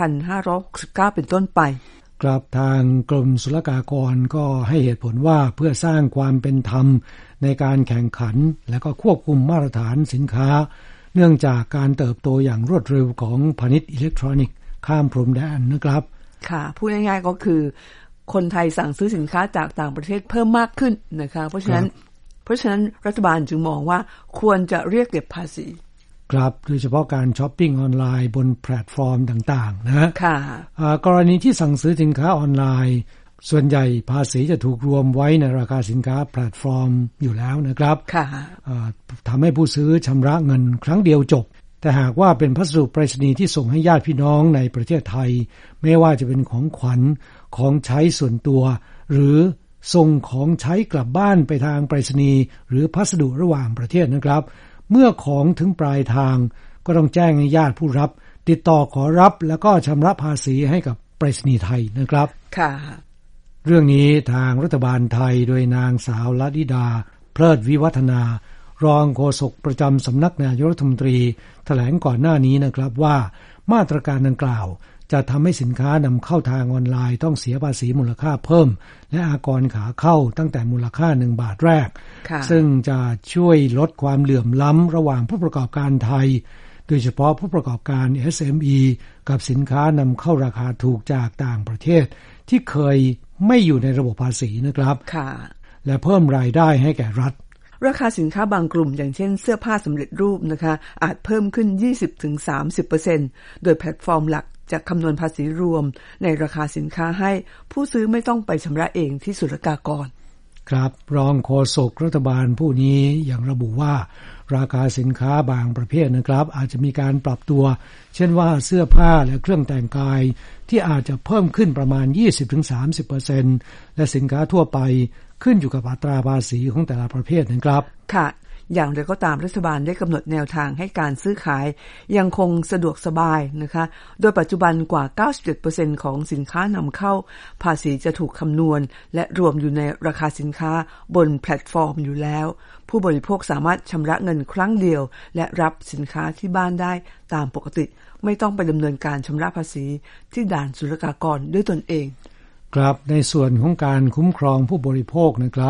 2569 เป็นต้นไปครับทางกรมศุลกากรก็ให้เหตุผลว่าเพื่อสร้างความเป็นธรรมในการแข่งขันและก็ควบคุมมาตรฐานสินค้าเนื่องจากการเติบโตอย่างรวดเร็วของพาณิชย์อิเล็กทรอนิกส์ข้ามพรมแดนนะครับค่ะพูดง่ายๆก็คือคนไทยสั่งซื้อสินค้าจากต่างประเทศเพิ่มมากขึ้นนะคะเพราะฉะนั้นรัฐบาลจึงมองว่าควรจะเรียกเก็บภาษีครับโดยเฉพาะการช้อปปิ้งออนไลน์บนแพลตฟอร์มต่างๆนะค่ะกรณีที่สั่งซื้อสินค้าออนไลน์ส่วนใหญ่ภาษีจะถูกรวมไว้ในราคาสินค้าแพลตฟอร์มอยู่แล้วนะครับค่ะทำให้ผู้ซื้อชำระเงินครั้งเดียวจบแต่หากว่าเป็นพัสดุไปรษณีย์ที่ส่งให้ญาติพี่น้องในประเทศไทยไม่ว่าจะเป็นของขวัญของใช้ส่วนตัวหรือส่งของใช้กลับบ้านไปทางไปรษณีย์หรือพัสดุระหว่างประเทศนะครับเมื่อของถึงปลายทางก็ต้องแจ้งให้ญาติผู้รับติดต่อขอรับแล้วก็ชำระภาษีให้กับไปรษณีย์ไทยนะครับค่ะเรื่องนี้ทางรัฐบาลไทยโดยนางสาวลดิดาเพลิดวิวัฒนารองโฆษกประจำสำนักนายกรัฐมนตรีแถลงก่อนหน้านี้นะครับว่ามาตรการดังกล่าวจะทำให้สินค้านำเข้าทางออนไลน์ต้องเสียภาษีมูลค่าเพิ่มและอากรขาเข้าตั้งแต่มูลค่า1 บาทแรกซึ่งจะช่วยลดความเหลื่อมล้ำระหว่างผู้ประกอบการไทยโดยเฉพาะผู้ประกอบการ SME กับสินค้านำเข้าราคาถูกจากต่างประเทศที่เคยไม่อยู่ในระบบภาษีนะครับและเพิ่มรายได้ให้แก่รัฐราคาสินค้าบางกลุ่มอย่างเช่นเสื้อผ้าสำเร็จรูปนะคะอาจเพิ่มขึ้น 20-30% โดยแพลตฟอร์มหลักจะคำนวณภาษีรวมในราคาสินค้าให้ผู้ซื้อไม่ต้องไปชำระเองที่ศุลกากรครับรองโฆษกรัฐบาลผู้นี้ยังระบุว่าราคาสินค้าบางประเภทนะครับอาจจะมีการปรับตัวเช่นว่าเสื้อผ้าและเครื่องแต่งกายที่อาจจะเพิ่มขึ้นประมาณ 20-30% และสินค้าทั่วไปขึ้นอยู่กับอัตราภาษีของแต่ละประเภทนะครับค่ะอย่างไรก็ตามรัฐบาลได้กำหนดแนวทางให้การซื้อขายยังคงสะดวกสบายนะคะโดยปัจจุบันกว่า 97% ของสินค้านำเข้าภาษีจะถูกคำนวณและรวมอยู่ในราคาสินค้าบนแพลตฟอร์มอยู่แล้วผู้บริโภคสามารถชำระเงินครั้งเดียวและรับสินค้าที่บ้านได้ตามปกติไม่ต้องไปดำเนินการชำระภาษีที่ด่านศุลกากรด้วยตนเองครับในส่วนของการคุ้มครองผู้บริโภคนะครับ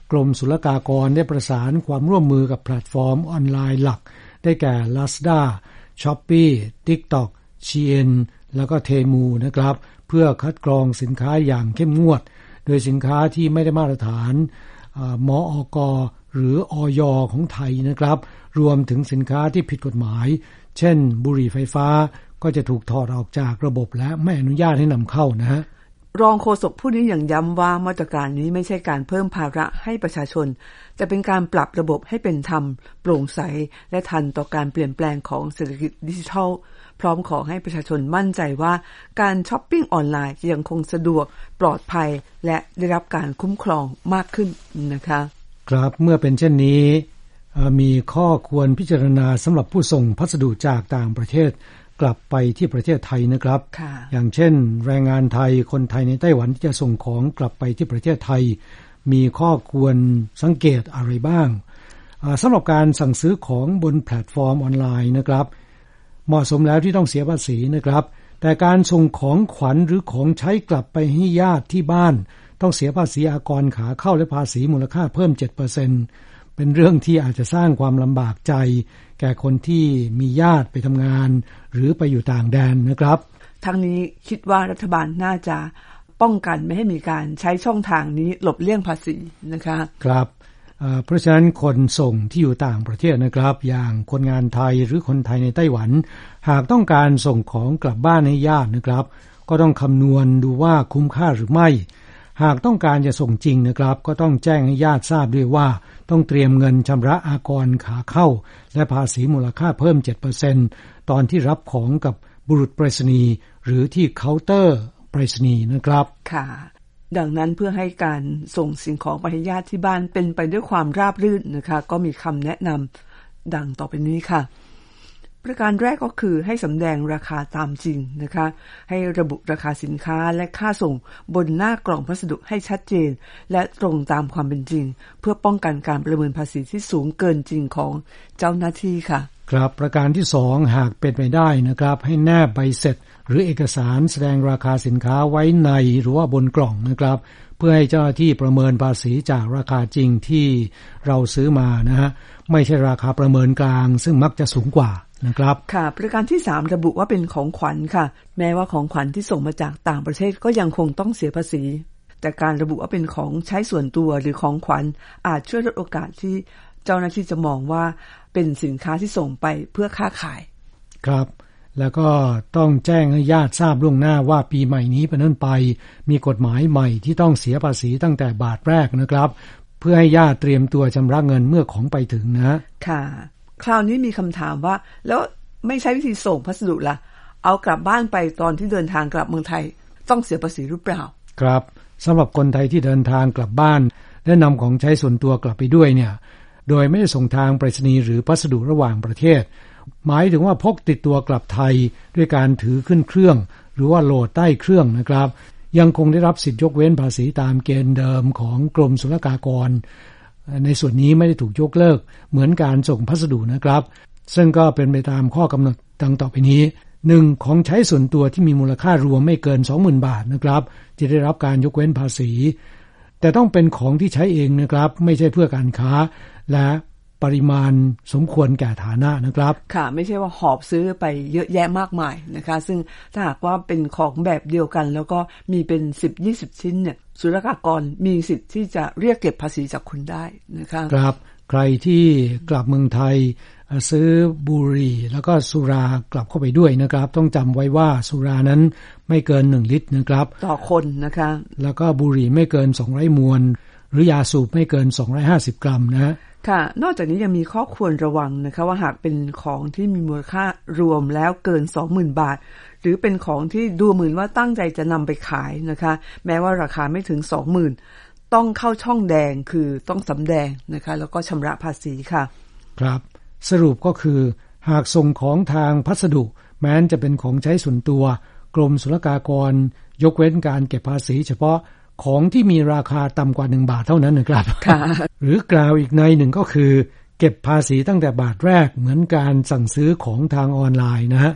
กรมศุลกากรได้ประสานความร่วมมือกับแพลตฟอร์มออนไลน์หลักได้แก่ Lazada, Shopee, TikTok, Shein แล้วก็ Temu นะครับเพื่อคัดกรองสินค้าอย่างเข้มงวดโดยสินค้าที่ไม่ได้มาตรฐานมอก.หรืออย.ของไทยนะครับรวมถึงสินค้าที่ผิดกฎหมายเช่นบุหรี่ไฟฟ้าก็จะถูกถอดออกจากระบบและไม่อนุญาตให้นำเข้านะฮะรองโฆษกผู้นี้ยังย้ำว่ามาตรการนี้ไม่ใช่การเพิ่มภาระให้ประชาชนแต่เป็นการปรับระบบให้เป็นธรรมโปร่งใสและทันต่อการเปลี่ยนแปลงของเศรษฐกิจดิจิทัลพร้อมขอให้ประชาชนมั่นใจว่าการช้อปปิ้งออนไลน์จะยังคงสะดวกปลอดภัยและได้รับการคุ้มครองมากขึ้นนะคะครับเมื่อเป็นเช่นนี้มีข้อควรพิจารณาสำหรับผู้ส่งพัสดุจากต่างประเทศกลับไปที่ประเทศไทยนะครับอย่างเช่นแรงงานไทยคนไทยในไต้หวันที่จะส่งของกลับไปที่ประเทศไทยมีข้อควรสังเกตอะไรบ้างสำหรับการสั่งซื้อของบนแพลตฟอร์มออนไลน์นะครับเหมาะสมแล้วที่ต้องเสียภาษีนะครับแต่การส่งของขวัญหรือของใช้กลับไปให้ญาติที่บ้านต้องเสียภาษีอากรขาเข้าและภาษีมูลค่าเพิ่ม 7%เป็นเรื่องที่อาจจะสร้างความลำบากใจแก่คนที่มีญาติไปทำงานหรือไปอยู่ต่างแดนนะครับทั้งนี้คิดว่ารัฐบาลน่าจะป้องกันไม่ให้มีการใช้ช่องทางนี้หลบเลี่ยงภาษีนะคะครับเพราะฉะนั้นคนส่งที่อยู่ต่างประเทศนะครับอย่างคนงานไทยหรือคนไทยในไต้หวันหากต้องการส่งของกลับบ้านให้ญาตินะครับก็ต้องคำนวณดูว่าคุ้มค่าหรือไม่หากต้องการจะส่งจริงนะครับก็ต้องแจ้งให้ญาติทราบด้วยว่าต้องเตรียมเงินชำระอากรขาเข้าและภาษีมูลค่าเพิ่ม 7% ตอนที่รับของกับบุรุษไปรษณีย์หรือที่เคาน์เตอร์ไปรษณีย์นะครับค่ะดังนั้นเพื่อให้การส่งสิ่งของไปให้ญาติที่บ้านเป็นไปด้วยความราบรื่นนะคะก็มีคำแนะนำดังต่อไปนี้ค่ะประการแรกก็คือให้สำแดงราคาตามจริงนะคะให้ระบุราคาสินค้าและค่าส่งบนหน้ากล่องพัสดุให้ชัดเจนและตรงตามความเป็นจริงเพื่อป้องกันการประเมินภาษีที่สูงเกินจริงของเจ้าหน้าที่ค่ะครับประการที่2หากเป็นไปได้นะครับให้แนบใบเสร็จหรือเอกสารแสดงราคาสินค้าไว้ในหรือว่าบนกล่องนะครับเพื่อให้เจ้าหน้าที่ประเมินภาษีจากราคาจริงที่เราซื้อมานะฮะไม่ใช่ราคาประเมินกลางซึ่งมักจะสูงกว่านะครับค่ะประการที่3ระบุว่าเป็นของขวัญค่ะแม้ว่าของขวัญที่ส่งมาจากต่างประเทศก็ยังคงต้องเสียภาษีแต่การระบุว่าเป็นของใช้ส่วนตัวหรือของขวัญอาจช่วยลดโอกาสที่เจ้าหน้าที่จะมองว่าเป็นสินค้าที่ส่งไปเพื่อค้าขายครับแล้วก็ต้องแจ้งให้ญาติทราบล่วงหน้าว่าปีใหม่นี้เป็นต้นไปมีกฎหมายใหม่ที่ต้องเสียภาษีตั้งแต่บาทแรกนะครับเพื่อให้ญาติเตรียมตัวชำระเงินเมื่อของไปถึงนะค่ะคราวนี้มีคำถามว่าแล้วไม่ใช้วิธีส่งพัสดุล่ะเอากลับบ้านไปตอนที่เดินทางกลับเมืองไทยต้องเสียภาษีหรือเปล่าครับสำหรับคนไทยที่เดินทางกลับบ้านและนำของใช้ส่วนตัวกลับไปด้วยเนี่ยโดยไม่ได้ส่งทางไปรษณีย์หรือพัสดุระหว่างประเทศหมายถึงว่าพกติดตัวกลับไทยด้วยการถือขึ้นเครื่องหรือว่าโหลดใต้เครื่องนะครับยังคงได้รับสิทธิยกเว้นภาษีตามเกณฑ์เดิมของกรมศุลกากรในส่วนนี้ไม่ได้ถูกยกเลิกเหมือนการส่งพัสดุนะครับซึ่งก็เป็นไปตามข้อกำหนดดังต่อไปนี้ 1. ของใช้ส่วนตัวที่มีมูลค่ารวมไม่เกิน 20,000 บาทนะครับจะได้รับการยกเว้นภาษีแต่ต้องเป็นของที่ใช้เองนะครับไม่ใช่เพื่อการค้าและปริมาณสมควรแก่ฐานะนะครับค่ะไม่ใช่ว่าหอบซื้อไปเยอะแยะมากมายนะคะซึ่งถ้าหากว่าเป็นของแบบเดียวกันแล้วก็มีเป็น 10-20 ชิ้นเนี่ยศุลกากรมีสิทธิ์ที่จะเรียกเก็บภาษีจากคุณได้นะคะครับใครที่กลับเมืองไทยซื้อบุหรี่แล้วก็สุรากลับเข้าไปด้วยนะครับต้องจำไว้ว่าสุรานั้นไม่เกิน1ลิตรนะครับต่อคนนะคะแล้วก็บุหรี่ไม่เกิน200มวนหรือยาสูบไม่เกิน250กรัมนะค่ะนอกจากนี้ยังมีข้อควรระวังนะคะว่าหากเป็นของที่มีมูลค่ารวมแล้วเกิน 20,000 บาทหรือเป็นของที่ดูเหมือนว่าตั้งใจจะนำไปขายนะคะแม้ว่าราคาไม่ถึง 20,000 ต้องเข้าช่องแดงคือต้องสำแดงนะคะแล้วก็ชำระภาษีค่ะครับสรุปก็คือหากส่งของทางพัสดุแม้นจะเป็นของใช้ส่วนตัวกรมศุลกากรยกเว้นการเก็บภาษีเฉพาะของที่มีราคาต่ำกว่า1 บาทเท่านั้นนะครับหรือกล่าวอีกในหนึ่งก็คือเก็บภาษีตั้งแต่บาทแรกเหมือนการสั่งซื้อของทางออนไลน์นะฮะ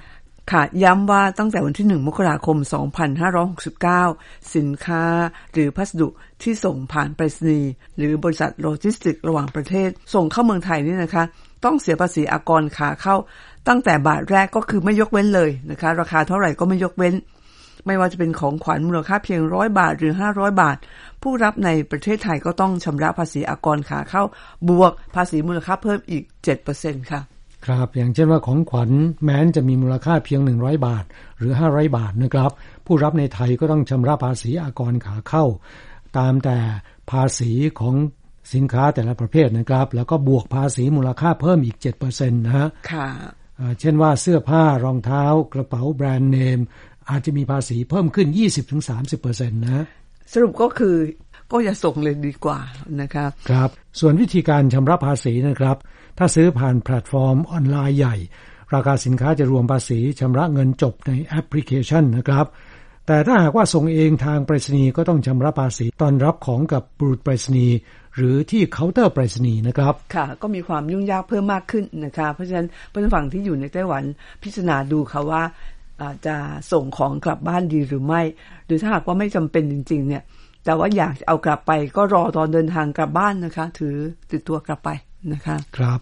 ค่ะย้ำว่าตั้งแต่วันที่1มกราคม2569สินค้าหรือพัสดุที่ส่งผ่านไปรษณีย์หรือบริษัทโลจิสติกส์ระหว่างประเทศส่งเข้าเมืองไทยนี่นะคะต้องเสียภาษีอากรขาเข้าตั้งแต่บาทแรกก็คือไม่ยกเว้นเลยนะคะราคาเท่าไหร่ก็ไม่ยกเว้นไม่ว่าจะเป็นของขวัญมูลค่าเพียง100 บาทหรือ500 บาทผู้รับในประเทศไทยก็ต้องชำระภาษีอากรขาเข้าบวกภาษีมูลค่าเพิ่มอีก 7% ค่ะครับอย่างเช่นว่าของขวัญแม้นจะมีมูลค่าเพียง100 บาทหรือ500 บาทนะครับผู้รับในไทยก็ต้องชำระภาษีอากรขาเข้าตามแต่ภาษีของสินค้าแต่ละประเภทนะครับแล้วก็บวกภาษีมูลค่าเพิ่มอีก 7% นะฮะค่ะเช่นว่าเสื้อผ้ารองเท้ากระเป๋าแบรนด์เนมอาจจะมีภาษีเพิ่มขึ้น 20-30% นะสรุปก็คือก็อย่าส่งเลยดีกว่านะครับครับส่วนวิธีการชำระภาษีนะครับถ้าซื้อผ่านแพลตฟอร์มออนไลน์ใหญ่ราคาสินค้าจะรวมภาษีชำระเงินจบในแอปพลิเคชันนะครับแต่ถ้าหากว่าส่งเองทางไปรษณีย์ก็ต้องชำระภาษีตอนรับของกับบุรุษไปรษณีย์หรือที่เคาน์เตอร์ไปรษณีย์นะครับค่ะก็มีความยุ่งยากเพิ่มมากขึ้นนะคะเพราะฉะนั้นผู้ฟังที่อยู่ในไต้หวันพิจารณาดูค่ะว่าจะส่งของกลับบ้านดีหรือไม่หรือถ้าหากว่าไม่จำเป็นจริงๆเนี่ยแต่ว่าอยากเอากลับไปก็รอตอนเดินทางกลับบ้านนะคะถือติดตัวกลับไปนะคะครับ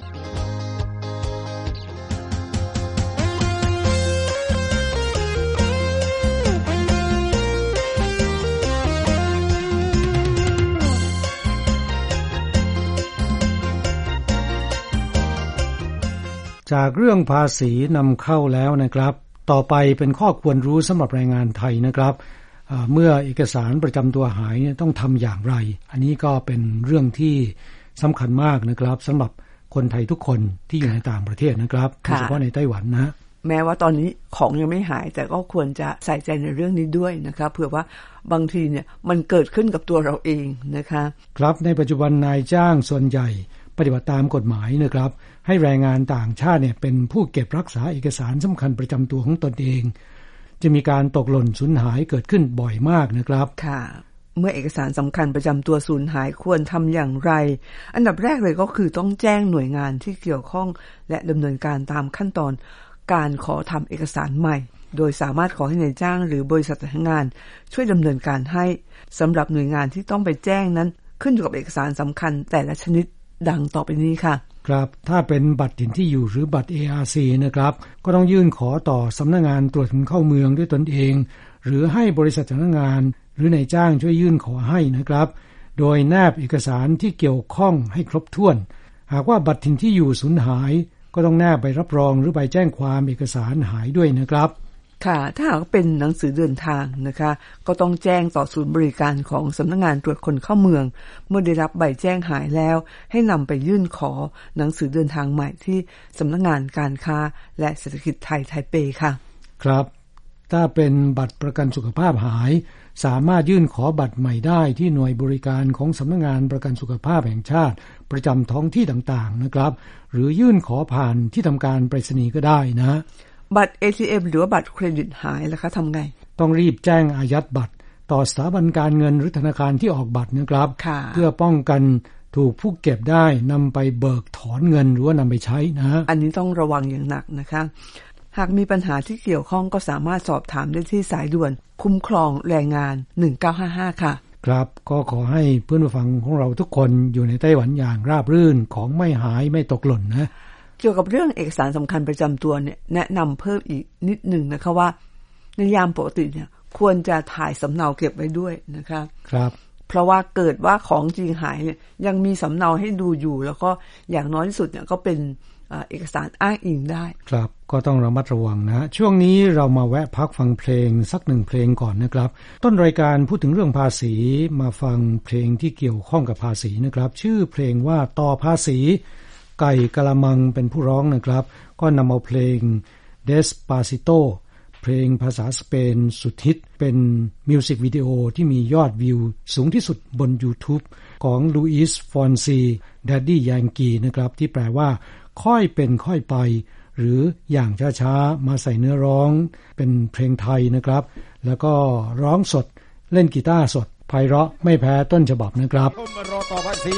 จากเรื่องภาษีนำเข้าแล้วนะครับต่อไปเป็นข้อควรรู้สำหรับแรงงานไทยนะครับเมื่อเอกสารประจำตัวหายต้องทำอย่างไรอันนี้ก็เป็นเรื่องที่สำคัญมากนะครับสำหรับคนไทยทุกคนที่อยู่ในต่างประเทศนะครับโดยเฉพาะในไต้หวันนะแม้ว่าตอนนี้ของยังไม่หายแต่ก็ควรจะใส่ใจในเรื่องนี้ด้วยนะคะเผื่อว่าบางทีเนี่ยมันเกิดขึ้นกับตัวเราเองนะคะครับในปัจจุบันนายจ้างส่วนใหญ่ปฏิบัติตามกฎหมายนะครับให้แรงงานต่างชาติเนี่ยเป็นผู้เก็บรักษาเอกสารสำคัญประจำตัวของตนเองจะมีการตกหล่นสูญหายเกิดขึ้นบ่อยมากนะครับค่ะเมื่อเอกสารสำคัญประจำตัวสูญหายควรทำอย่างไรอันดับแรกเลยก็คือต้องแจ้งหน่วยงานที่เกี่ยวข้องและดำเนินการตามขั้นตอนการขอทำเอกสารใหม่โดยสามารถขอให้นายจ้างหรือบริษัทจ้างงานช่วยดำเนินการให้สำหรับหน่วยงานที่ต้องไปแจ้งนั้นขึ้นอยู่กับเอกสารสำคัญแต่ละชนิดดังต่อไปนี้ค่ะครับถ้าเป็นบัตรถิ่นที่อยู่หรือบัตร ARC นะครับก็ต้องยื่นขอต่อสำนักงานตรวจคนเข้าเมืองด้วยตนเองหรือให้บริษัทจ้างงานหรือนายจ้างช่วยยื่นขอให้นะครับโดยแนบเอกสารที่เกี่ยวข้องให้ครบถ้วนหากว่าบัตรถิ่นที่อยู่สูญหายก็ต้องแนบใบรับรองหรือใบแจ้งความเอกสารหายด้วยนะครับค่ะถ้าหากเป็นหนังสือเดินทางนะคะก็ต้องแจ้งต่อศูนย์บริการของสำนักงานตรวจคนเข้าเมืองเมื่อได้รับใบแจ้งหายแล้วให้นำไปยื่นขอหนังสือเดินทางใหม่ที่สำนักงานการค้าและเศรษฐกิจไทยไทเปค่ะครับถ้าเป็นบัตรประกันสุขภาพหายสามารถยื่นขอบัตรใหม่ได้ที่หน่วยบริการของสำนักงานประกันสุขภาพแห่งชาติประจำท้องที่ต่างๆนะครับหรือยื่นขอผ่านที่ทำการไปรษณีย์ก็ได้นะบัตร ATM หรือว่าบัตรเครดิตหายล่ะคะทำไงต้องรีบแจ้งอายัดบัตรต่อสถาบันการเงินหรือธนาคารที่ออกบัตรนะครับเพื่อป้องกันถูกผู้เก็บได้นำไปเบิกถอนเงินหรือว่านำไปใช้นะอันนี้ต้องระวังอย่างหนักนะคะหากมีปัญหาที่เกี่ยวข้องก็สามารถสอบถามได้ที่สายด่วนคุ้มครองแรงงาน1955ค่ะครับก็ขอให้เพื่อนผู้ฟังของเราทุกคนอยู่ในไต้หวันอย่างราบรื่นของไม่หายไม่ตกหล่นนะเกี่ยวกับเรื่องเอกสารสำคัญประจำตัวเนี่ยแนะนำเพิ่มอีกนิดหนึ่งนะคะว่าในยามปกติเนี่ยควรจะถ่ายสำเนาเก็บไว้ด้วยนะคะครับเพราะว่าเกิดว่าของจริงหายเนี่ยยังมีสำเนาให้ดูอยู่แล้วก็อย่างน้อยที่สุดเนี่ยก็เป็นเอกสารอ้างอิงได้ครับก็ต้องระมัดระวังนะช่วงนี้เรามาแวะพักฟังเพลงสักหนึ่งเพลงก่อนนะครับต้นรายการพูดถึงเรื่องภาษีมาฟังเพลงที่เกี่ยวข้องกับภาษีนะครับชื่อเพลงว่าต่อภาษีไก่กะละมังเป็นผู้ร้องนะครับก็นำเอาเพลง Despacito เพลงภาษาสเปนสุดฮิตเป็นมิวสิกวิดีโอที่มียอดวิวสูงที่สุดบน YouTube ของ Luis Fonsi Daddy Yankee นะครับที่แปลว่าค่อยเป็นค่อยไปหรืออย่างช้าๆมาใส่เนื้อร้องเป็นเพลงไทยนะครับแล้วก็ร้องสดเล่นกีตาร์สดไพเราะไม่แพ้ต้นฉบับนะครับรอต่อภาษี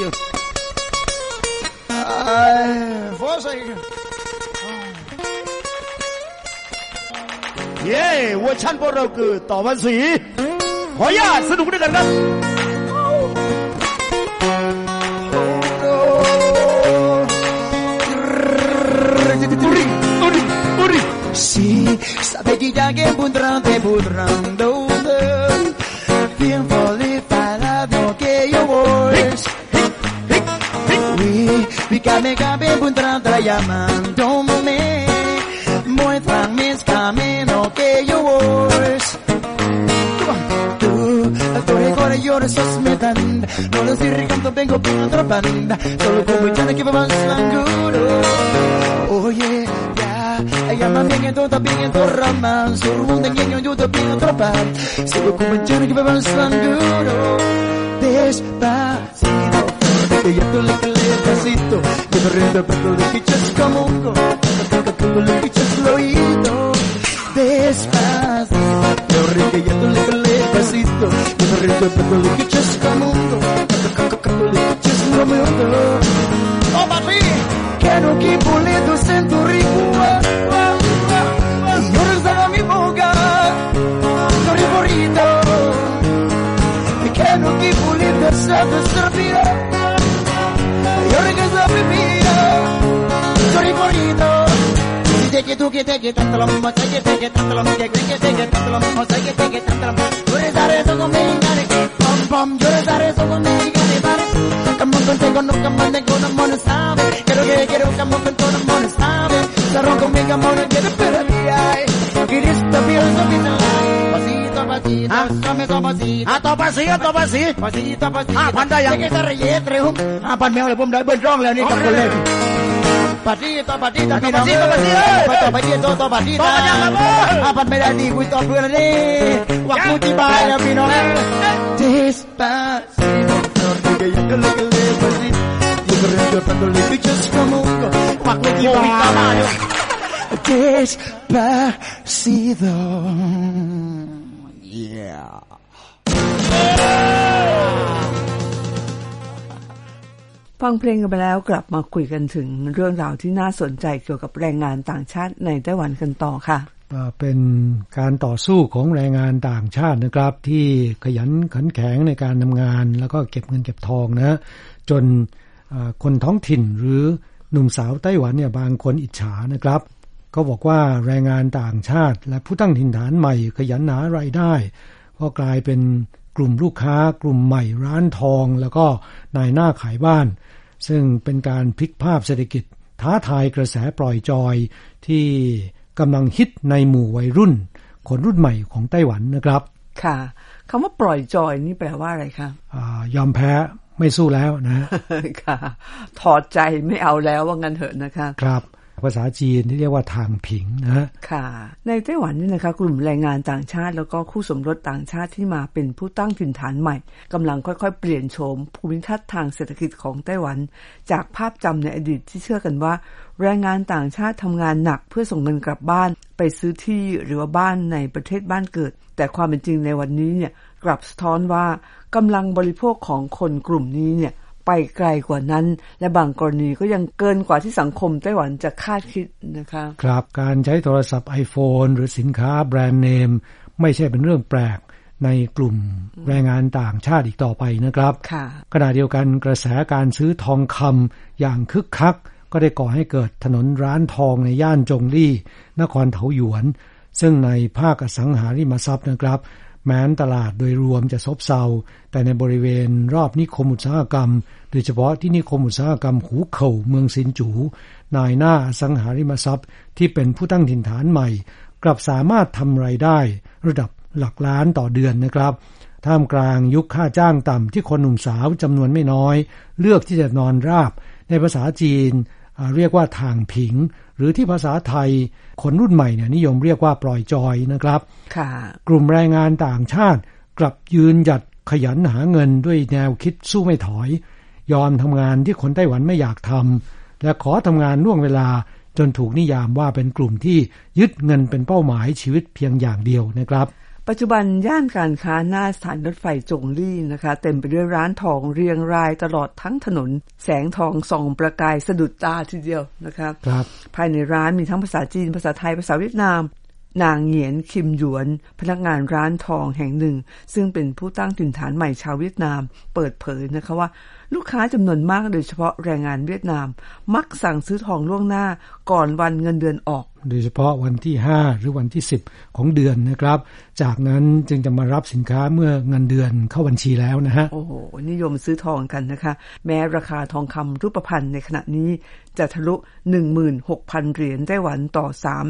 Vorsicht! เย้เวอร์ชันพวกเราคือต่อวันสีขออนุญาตสนุกด้วยกันครับ Sí, sabe que ya que pudrando bien folifalado que yo voy. We cabe pudrando llamándome, muestran mis caminos que yo voy. Tú recorre yo sos mi banda, no lo estoy regando, vengo con otra banda, solo como ya que vamos languro. Oye, ella más bien en todo ramas, solo un niño yo también otra pan, solo como ya que vamos languro. Despacito, que ya tú le despacito, que me rindo pero de que chas como un go, que le quichas lo oído. Despacito, que ya tú le despacito, que me rindo pero de que chas como un go, que le quichas lo oído. Oh papi, que no quiero ledos en tu ricua, y yo rezaba mi boca, soy favorito, y que no quiero ledos en tu servida, yo regresaba mi vida, soy favorito. Take it, tanto lo mismo, take it, tanto lo mismo, take it, tanto lo mismo, take it, tanto lo mismo. Yo rezaré eso con mi gane, pom pom, yo rezaré eso con mi gane, vale. Camo contigo, no camo no mono sabe, quiero camo con todo mono sabe. Cerro conmigo, mono quiero pero ay, y listo pienso que se pasito, pasito, pasito, pasito, panda ya. Que se reyetre, pan meo le pom dai bên rong le ni con le. Pasito, pasito, apat medani kuito pura ni, waktu tiba ya pino. Despacito, que ya que le pasito, yo corriendo tanto le bichos como waktu tiba. Despacito, yeah. ฟังเพลงกันไปแล้วกลับมาคุยกันถึงเรื่องราวที่น่าสนใจเกี่ยวกับแรงงานต่างชาติในไต้หวันกันต่อค่ะเป็นการต่อสู้ของแรงงานต่างชาตินะครับที่ขยันขันแข็งในการทำงานแล้วก็เก็บเงินเก็บทองนะจนคนท้องถิ่นหรือหนุ่มสาวไต้หวันเนี่ยบางคนอิจฉานะครับเขาบอกว่าแรงงานต่างชาติและผู้ตั้งถิ่นฐานใหม่ขยันหารายได้ก็กลายเป็นกลุ่มลูกค้ากลุ่มใหม่ร้านทองแล้วก็นายหน้าขายบ้านซึ่งเป็นการพลิกภาพเศรษฐกิจท้าทายกระแสปล่อยจอยที่กำลังฮิตในหมู่วัยรุ่นคนรุ่นใหม่ของไต้หวันนะครับค่ะคำว่าปล่อยจอยนี่แปลว่าอะไรคะยอมแพ้ไม่สู้แล้วนะค่ะถอดใจไม่เอาแล้วว่างั้นเถอะนะคะครับภาษาจีนที่เรียกว่าทางผิงนะค่ะในไต้หวันนี่นะคะกลุ่มแรงงานต่างชาติแล้วก็คู่สมรสต่างชาติที่มาเป็นผู้ตั้งถิ่นฐานใหม่กำลังค่อยๆเปลี่ยนโฉมภูมิทัศน์ทางเศรษฐกิจของไต้หวันจากภาพจำในอดีตที่เชื่อกันว่าแรงงานต่างชาติทำงานหนักเพื่อส่งเงินกลับบ้านไปซื้อที่หรือว่าบ้านในประเทศบ้านเกิดแต่ความเป็นจริงในวันนี้เนี่ยกลับสะท้อนว่ากำลังบริโภคของคนกลุ่มนี้เนี่ยไปไกลกว่านั้นและบางกรณีก็ยังเกินกว่าที่สังคมไต้หวันจะคาดคิดนะคะครับการใช้โทรศัพท์ iPhone หรือสินค้าแบรนด์เนมไม่ใช่เป็นเรื่องแปลกในกลุ่มแรงงานต่างชาติอีกต่อไปนะครับขณะเดียวกันกระแสการซื้อทองคำอย่างคึกคักก็ได้ก่อให้เกิดถนนร้านทองในย่านจงลี่นครเถาหยวนซึ่งในภาคอสังหาริมทรัพย์นะครับแม้นตลาดโดยรวมจะซบเซาแต่ในบริเวณรอบนิคมอุตสาหกรรมโดยเฉพาะที่นิคมอุตสาหกรรมหูเข่าเมืองซินจูนายหน้าอสังหาริมทรัพย์ที่เป็นผู้ตั้งถิ่นฐานใหม่กลับสามารถทำรายได้ระดับหลักล้านต่อเดือนนะครับท่ามกลางยุคค่าจ้างต่ำที่คนหนุ่มสาวจำนวนไม่น้อยเลือกที่จะนอนราบในภาษาจีนเรียกว่าทางผิงหรือที่ภาษาไทยคนรุ่นใหม่เนี่ยนิยมเรียกว่าปล่อยจอยนะครับกลุ่มแรงงานต่างชาติกลับยืนหยัดขยันหาเงินด้วยแนวคิดสู้ไม่ถอยยอมทำงานที่คนไต้หวันไม่อยากทำและขอทำงานล่วงเวลาจนถูกนิยามว่าเป็นกลุ่มที่ยึดเงินเป็นเป้าหมายชีวิตเพียงอย่างเดียวนะครับปัจจุบันย่านการค้าหน้าสถานรถไฟจงลี่นะคะเต็มไปด้วยร้านทองเรียงรายตลอดทั้งถนนแสงทองส่องประกายสะดุดตาทีเดียวนะครับภายในร้านมีทั้งภาษาจีนภาษาไทยภาษาเวียดนามนางเหงียนคิมหยวนพนักงานร้านทองแห่งหนึ่งซึ่งเป็นผู้ตั้งถิ่นฐานใหม่ชาวเวียดนามเปิดเผยนะคะว่าลูกค้าจำนวนมากโดยเฉพาะแรงงานเวียดนามมักสั่งซื้อทองล่วงหน้าก่อนวันเงินเดือนออกโดยเฉพาะวันที่5หรือวันที่10ของเดือนนะครับจากนั้นจึงจะมารับสินค้าเมื่อเงินเดือนเข้าบัญชีแล้วนะฮะโอ้โหนิยมซื้อทองกันนะคะแม้ราคาทองคำรูปพรรณในขณะนี้จะทะลุ 16,000 เหรียญไต้หวันต่อ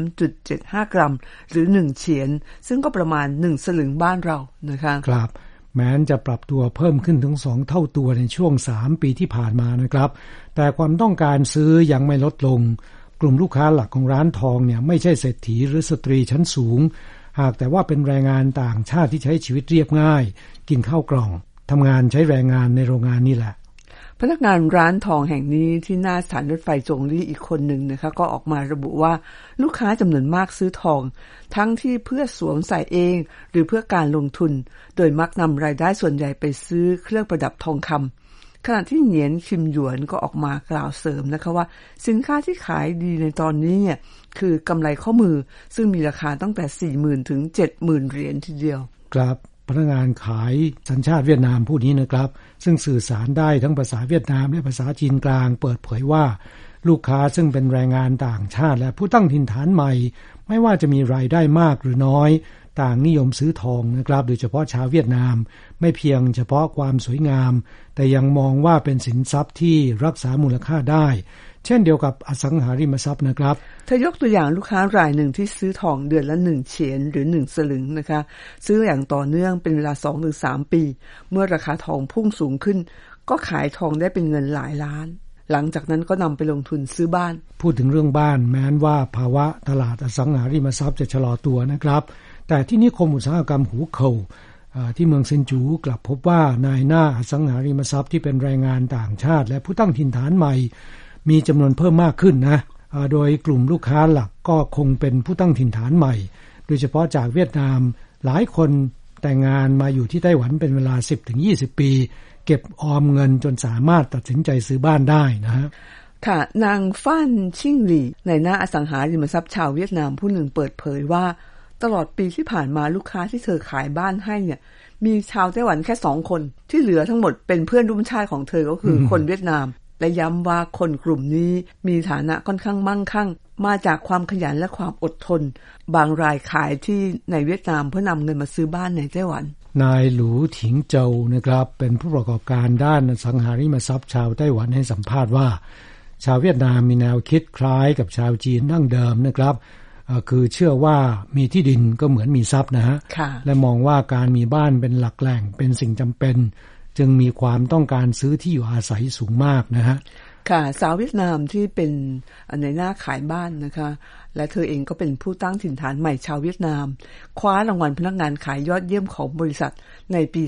3.75 กรัมหรือ1เฉียนซึ่งก็ประมาณ1สลึงบ้านเรานะคะครับแม้จะปรับตัวเพิ่มขึ้นถึง2เท่าตัวในช่วง3ปีที่ผ่านมานะครับแต่ความต้องการซื้อยังไม่ลดลงกลุ่มลูกค้าหลักของร้านทองเนี่ยไม่ใช่เศรษฐีหรือสตรีชั้นสูงหากแต่ว่าเป็นแรงงานต่างชาติที่ใช้ชีวิตเรียบง่ายกินข้าวกล่องทำงานใช้แรงงานในโรงงานนี่แหละพนักงานร้านทองแห่งนี้ที่หน้าสถานรถไฟจงลี่อีกคนหนึ่งนะคะก็ออกมาระบุว่าลูกค้าจำนวนมากซื้อทองทั้งที่เพื่อสวมใส่เองหรือเพื่อการลงทุนโดยมักนำรายได้ส่วนใหญ่ไปซื้อเครื่องประดับทองคำขณะที่เหงียนคิมหยวนก็ออกมากล่าวเสริมนะคะว่าสินค้าที่ขายดีในตอนนี้เนี่ยคือกำไรข้อมือซึ่งมีราคาตั้งแต่ 40,000 ถึง 70,000 เหรียญทีเดียวครับพนักงานขายสัญชาติเวียดนามผู้นี้นะครับซึ่งสื่อสารได้ทั้งภาษาเวียดนามและภาษาจีนกลางเปิดเผยว่าลูกค้าซึ่งเป็นแรงงานต่างชาติและผู้ตั้งถิ่นฐานใหม่ไม่ว่าจะมีรายได้มากหรือน้อยต่างนิยมซื้อทองนะครับโดยเฉพาะชาวเวียดนามไม่เพียงเฉพาะความสวยงามแต่ยังมองว่าเป็นสินทรัพย์ที่รักษามูลค่าได้เช่นเดียวกับอสังหาริมทรัพย์นะครับเธอยกตัวอย่างลูกค้ารายหนึ่งที่ซื้อทองเดือนละ1เฉียนหรือ1สลึงนะคะซื้ออย่างต่อเนื่องเป็นเวลา 2-3 ปีเมื่อราคาทองพุ่งสูงขึ้นก็ขายทองได้เป็นเงินหลายล้านหลังจากนั้นก็นำไปลงทุนซื้อบ้านพูดถึงเรื่องบ้านแม้ว่าภาวะตลาดอสังหาริมทรัพย์จะชะลอตัวนะครับแต่ที่นิคมอุตสาหกรรมหูเข่าที่เมืองเซินจูกลับพบว่านายหน้าอสังหาริมทรัพย์ที่เป็นแรงงานต่างชาติและผู้ตั้งถิ่นฐานใหม่มีจำนวนเพิ่มมากขึ้นนะโดยกลุ่มลูกค้าหลักก็คงเป็นผู้ตั้งถิ่นฐานใหม่โดยเฉพาะจากเวียดนามหลายคนแต่งงานมาอยู่ที่ไต้หวันเป็นเวลา 10-20 ปีเก็บออมเงินจนสามารถตัดสินใจซื้อบ้านได้นะฮะค่ะนางฟ่านชิ่งหลี่ในหน้าอสังหาริมทรัพย์ชาวเวียดนามผู้หนึ่งเปิดเผยว่าตลอดปีที่ผ่านมาลูกค้าที่เธอขายบ้านให้เนี่ยมีชาวไต้หวันแค่2คนที่เหลือทั้งหมดเป็นเพื่อนร่วมชาติของเธอก็คือคนเวียดนามและย้ำว่าคนกลุ่มนี้มีฐานะค่อนข้างมั่งคั่งมาจากความขยันและความอดทนบางรายขายที่ในเวียดนามเพื่อนำเงินมาซื้อบ้านในไต้หวันนายหลูถิงเจานะครับเป็นผู้ประกอบการด้านอสังหาริมทรัพย์ชาวไต้หวันให้สัมภาษณ์ว่าชาวเวียดนามมีแนวคิดคล้ายกับชาวจีนดั้งเดิมนะครับคือเชื่อว่ามีที่ดินก็เหมือนมีทรัพย์นะฮะและมองว่าการมีบ้านเป็นหลักแหล่งเป็นสิ่งจำเป็นจึงมีความต้องการซื้อที่อยู่อาศัยสูงมากนะฮะค่ะสาวเวียดนามที่เป็นในหน้าขายบ้านนะคะและเธอเองก็เป็นผู้ตั้งถิ่นฐานใหม่ชาวเวียดนามคว้ารางวัลพนักงานขายยอดเยี่ยมของบริษัทในปี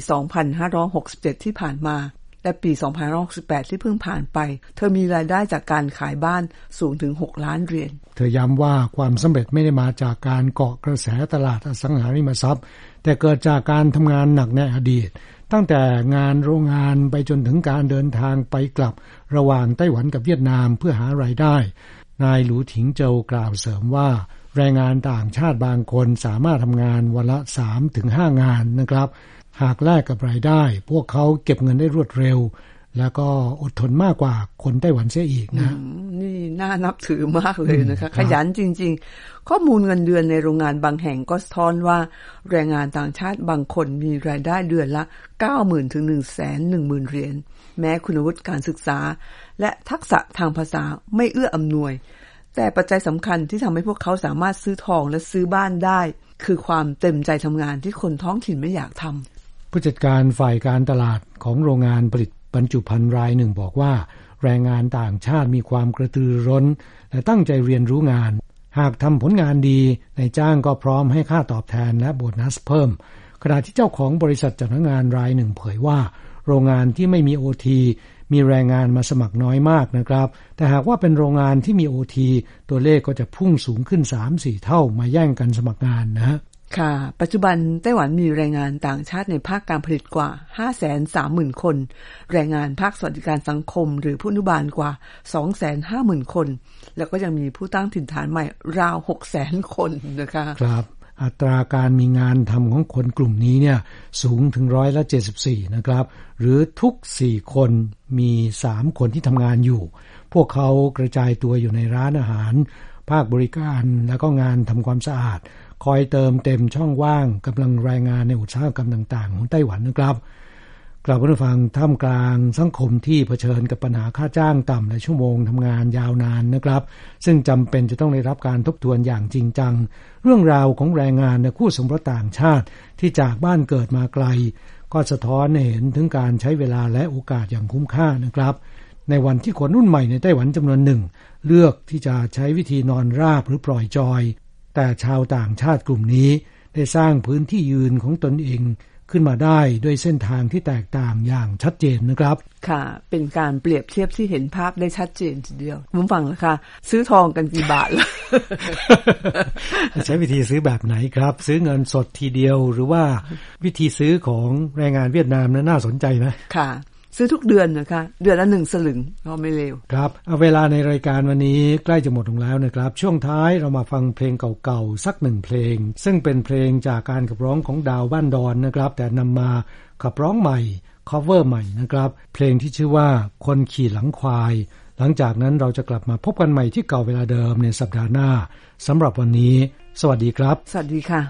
2567 ที่ผ่านมาและปี 2568 ที่เพิ่งผ่านไปเธอมีรายได้จากการขายบ้านสูงถึง6 ล้านเหรียญเธอย้ำว่าความสำเร็จไม่ได้มาจากการเกาะกระแสตลาดอสังหาริมทรัพย์แต่เกิดจากการทำงานหนักในอดีตตั้งแต่งานโรงงานไปจนถึงการเดินทางไปกลับระหว่างไต้หวันกับเวียดนามเพื่อหารายได้นายหลูถิงเจากล่าวเสริมว่าแรงงานต่างชาติบางคนสามารถทำงานวันละ 3-5 งานนะครับหากแลกกับรายได้พวกเขาเก็บเงินได้รวดเร็วแล้วก็อดทนมากกว่าคนไต้หวันเสียอีกนะนี่น่านับถือมากเลยนะคะขยันจริงๆข้อมูลเงินเดือนในโรงงานบางแห่งก็สะท้อนว่าแรงงานต่างชาติบางคนมีรายได้เดือนละ 90,000 ถึง 110,000 เหรียญแม้คุณวุฒิการศึกษาและทักษะทางภาษาไม่เอื้ออำนวยแต่ปัจจัยสำคัญที่ทำให้พวกเขาสามารถซื้อทองและซื้อบ้านได้คือความเต็มใจทำงานที่คนท้องถิ่นไม่อยากทำผู้จัดการฝ่ายการตลาดของโรงงานผลิตบรรจุภัณฑ์รายหนึ่งบอกว่าแรงงานต่างชาติมีความกระตือรือร้นและตั้งใจเรียนรู้งานหากทำผลงานดีนายจ้างก็พร้อมให้ค่าตอบแทนและโบนัสเพิ่มขณะที่เจ้าของบริษัทจัดงานรายหนึ่งเผยว่าโรงงานที่ไม่มี OT มีแรงงานมาสมัครน้อยมากนะครับแต่หากว่าเป็นโรงงานที่มี OT ตัวเลขก็จะพุ่งสูงขึ้น 3-4 เท่ามาแย่งกันสมัครงานนะฮะค่ะปัจจุบันไต้หวันมีแรงงานต่างชาติในภาคการผลิตกว่า 530,000 คนแรงงานภาคสวัสดิการสังคมหรือผู้อนุบาลกว่า 250,000 คนแล้วก็ยังมีผู้ตั้งถิ่นฐานใหม่ราว 600,000 คนนะคะครับอัตราการมีงานทำของคนกลุ่มนี้เนี่ยสูงถึง174%นะครับหรือทุก4คนมี3คนที่ทำงานอยู่พวกเขากระจายตัวอยู่ในร้านอาหารภาคบริการแล้วก็งานทำความสะอาดคอยเติมเต็มช่องว่างกำลังแรงงานในอุตสาหกรรมต่างๆของไต้หวันนะครับกลับมาฟังท่ามกลางสังคมที่เผชิญกับปัญหาค่าจ้างต่ำและชั่วโมงทำงานยาวนานนะครับซึ่งจำเป็นจะต้องได้รับการทบทวนอย่างจริงจังเรื่องราวของแรงงานในคู่สมรสต่างชาติที่จากบ้านเกิดมาไกลก็สะท้อนให้เห็นถึงการใช้เวลาและโอกาสอย่างคุ้มค่านะครับในวันที่คนรุ่นใหม่ในไต้หวันจำนวนหนึ่งเลือกที่จะใช้วิธีนอนราบหรือปล่อยจอยแต่ชาวต่างชาติกลุ่มนี้ได้สร้างพื้นที่ยืนของตนเองขึ้นมาได้ด้วยเส้นทางที่แตกต่างอย่างชัดเจนนะครับค่ะเป็นการเปรียบเทียบที่เห็นภาพได้ชัดเจนทีเดียวผมฟังแล้วค่ะซื้อทองกันกี่บาทใช้วิธีซื้อแบบไหนครับซื้อเงินสดทีเดียวหรือว่าวิธีซื้อของแรงงานเวียดนามน่าสนใจนะค่ะซื้อทุกเดือนนะคะเดือนละ1 สลึงก็ไม่เลวครับเวลาในรายการวันนี้ใกล้จะหมดลงแล้วนะครับช่วงท้ายเรามาฟังเพลงเก่าๆสัก1เพลงซึ่งเป็นเพลงจากการขับร้องของดาวบ้านดอนนะครับแต่นำมาขับร้องใหม่ cover ใหม่นะครับเพลงที่ชื่อว่าคนขี่หลังควายหลังจากนั้นเราจะกลับมาพบกันใหม่ที่เก่าเวลาเดิมในสัปดาห์หน้าสำหรับวันนี้สวัสดีครับสวัสดีค่ะ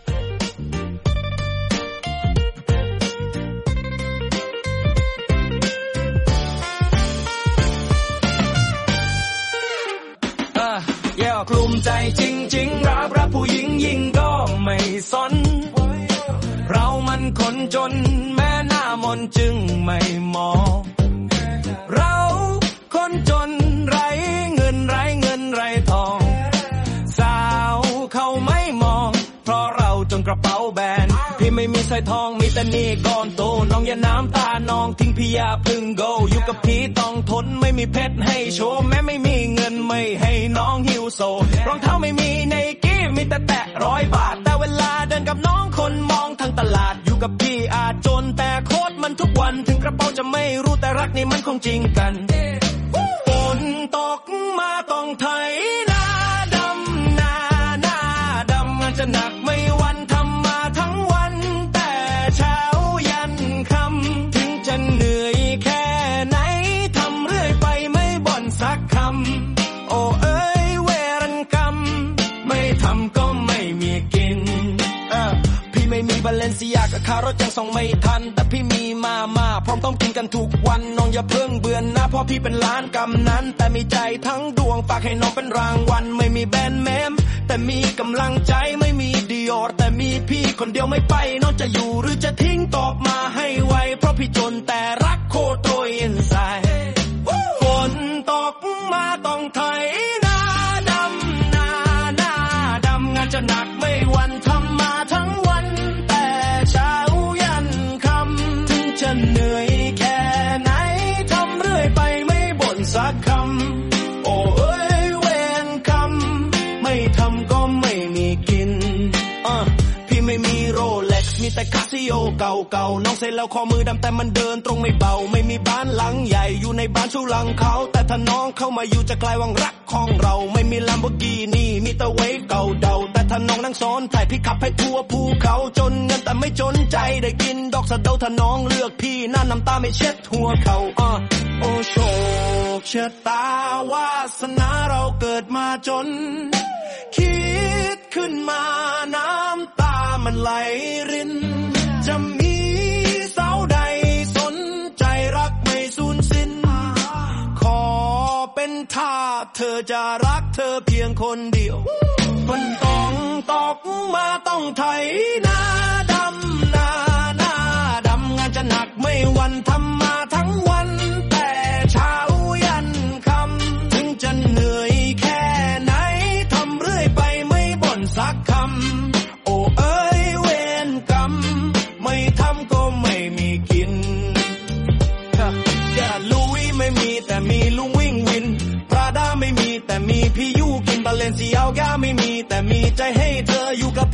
กลุ่มใจจริงๆรับผู้หญิงยิ่งก็ไม่สนเรามันคนจนแม่หน้ามนจึงไม่มองเราคนจนไร้เงินไร้ทองสาวเขาไม่มองเพราะเราจนกระเป๋าแบนพี่ไม่มีสร้อยทองมีแต่หนี้ก้อนโตน้องอย่าน้ำตาน้องทิ้งพี่อย่าพึ่งโกอยู่กับพี่ต้องทนไม่มีเพชรให้โชว์แม้ไม่มีเงินไม่ให้น้องหิวโซรองเท้าไม่มีในกี้มีแต่แตะ100 บาทแต่เวลาเดินกับน้องคนมองทั้งตลาดอยู่กับพี่อาจจนแต่โคตรมันทุกวันถึงกระเป๋าจะไม่รู้แต่รักนี่มันคงจริงกันฝนตกมาต้องไถนาดำนาดำงานจะหนักไม่วันทำมาทั้งวันแต่เช้ายันค่ำถึงจะเหนื่อยแค่ไหนทำเรื่อยไปไม่บ่นสักคำโอ้เอ้ยเวรกรรมไม่ทำก็ไม่มีกินพี่ไม่มีบาเลนซิยากับคารถยังส่งไม่ทันแต่พี่มีมาพร้อมต้องกินกันทุกวันน้องอย่าเพิ่งเบื่อนะเพราะพี่เป็นล้านกำนั้นแต่มีใจทั้งดวงฝากให้น้องเป็นรางวัลไม่มีแบรนด์เนมแต่มีกำลังใจไม่มีดิออร์แต่มีพี่คนเดียวไม่ไปน้องจะอยู่หรือจะทิ้งตอบมาให้ไวเพราะพี่จนแต่รักโคตรอินไซด์ฝนตกมาต้องไถนาดำงานจะหนักไม่วันทำมาทั้งวันแต่เช้ายันค่ำถึงจะเหนื่อยแค่ไหนทำเรื่อยไปไม่บ่นสักคำโอ้เอ้ยเวรกรรมไม่ทำก็ไม่มีกินพี่ไม่มีโรเล็กซ์มีแต่คาซิโอเก่าๆน้องเซ็นแล้วข้อมือดำแต่มันเดินตรงไม่เบาไม่มีบ้านหลังใหญ่อยู่ในบ้านชูหลังเขาแต่ถ้าน้องเข้ามาอยู่จะกลายวังรักของเราไม่มีลัมโบกินี่มีแต่เวฟเก่าเดาแต่ถ้าน้องนั่งซ้อนถ่ายพี่ขับให้ทั่วภูเขาจนเงินแต่ไม่จนใจได้กินดอกสะเดาถ้าน้องเลือกพี่หน้าน้ำตาไม่เช็ดหัวเขาโอ้โชคชะตาวาสนาเราเกิดมาจนคิดขึ้นมาน้ำตามันไหลรินจะมีสาวใดสนใจรักไม่สูญสิ้นขอเป็นทาสเธอจะรักเธอเพียงคนเดียวฝนต้องตกมาต้องไถนาดำงานจะหนักไม่วันทำมาทั้งวันแต่เช้ายันค่ำถึงจะเหนื่อยแค่ไหนทำเรื่อยไปไม่บ่นสักคำโอ้เอ้ยเวรกรรมไม่ทำก็ไม่มีกินอย่าลุยไม่มีแต่มีลุงวิ่งวินปราดาไม่มีแต่มีพี่ยูกินบาเลนซิยาไม่มีแต่มีใจให้เธออยู่กับ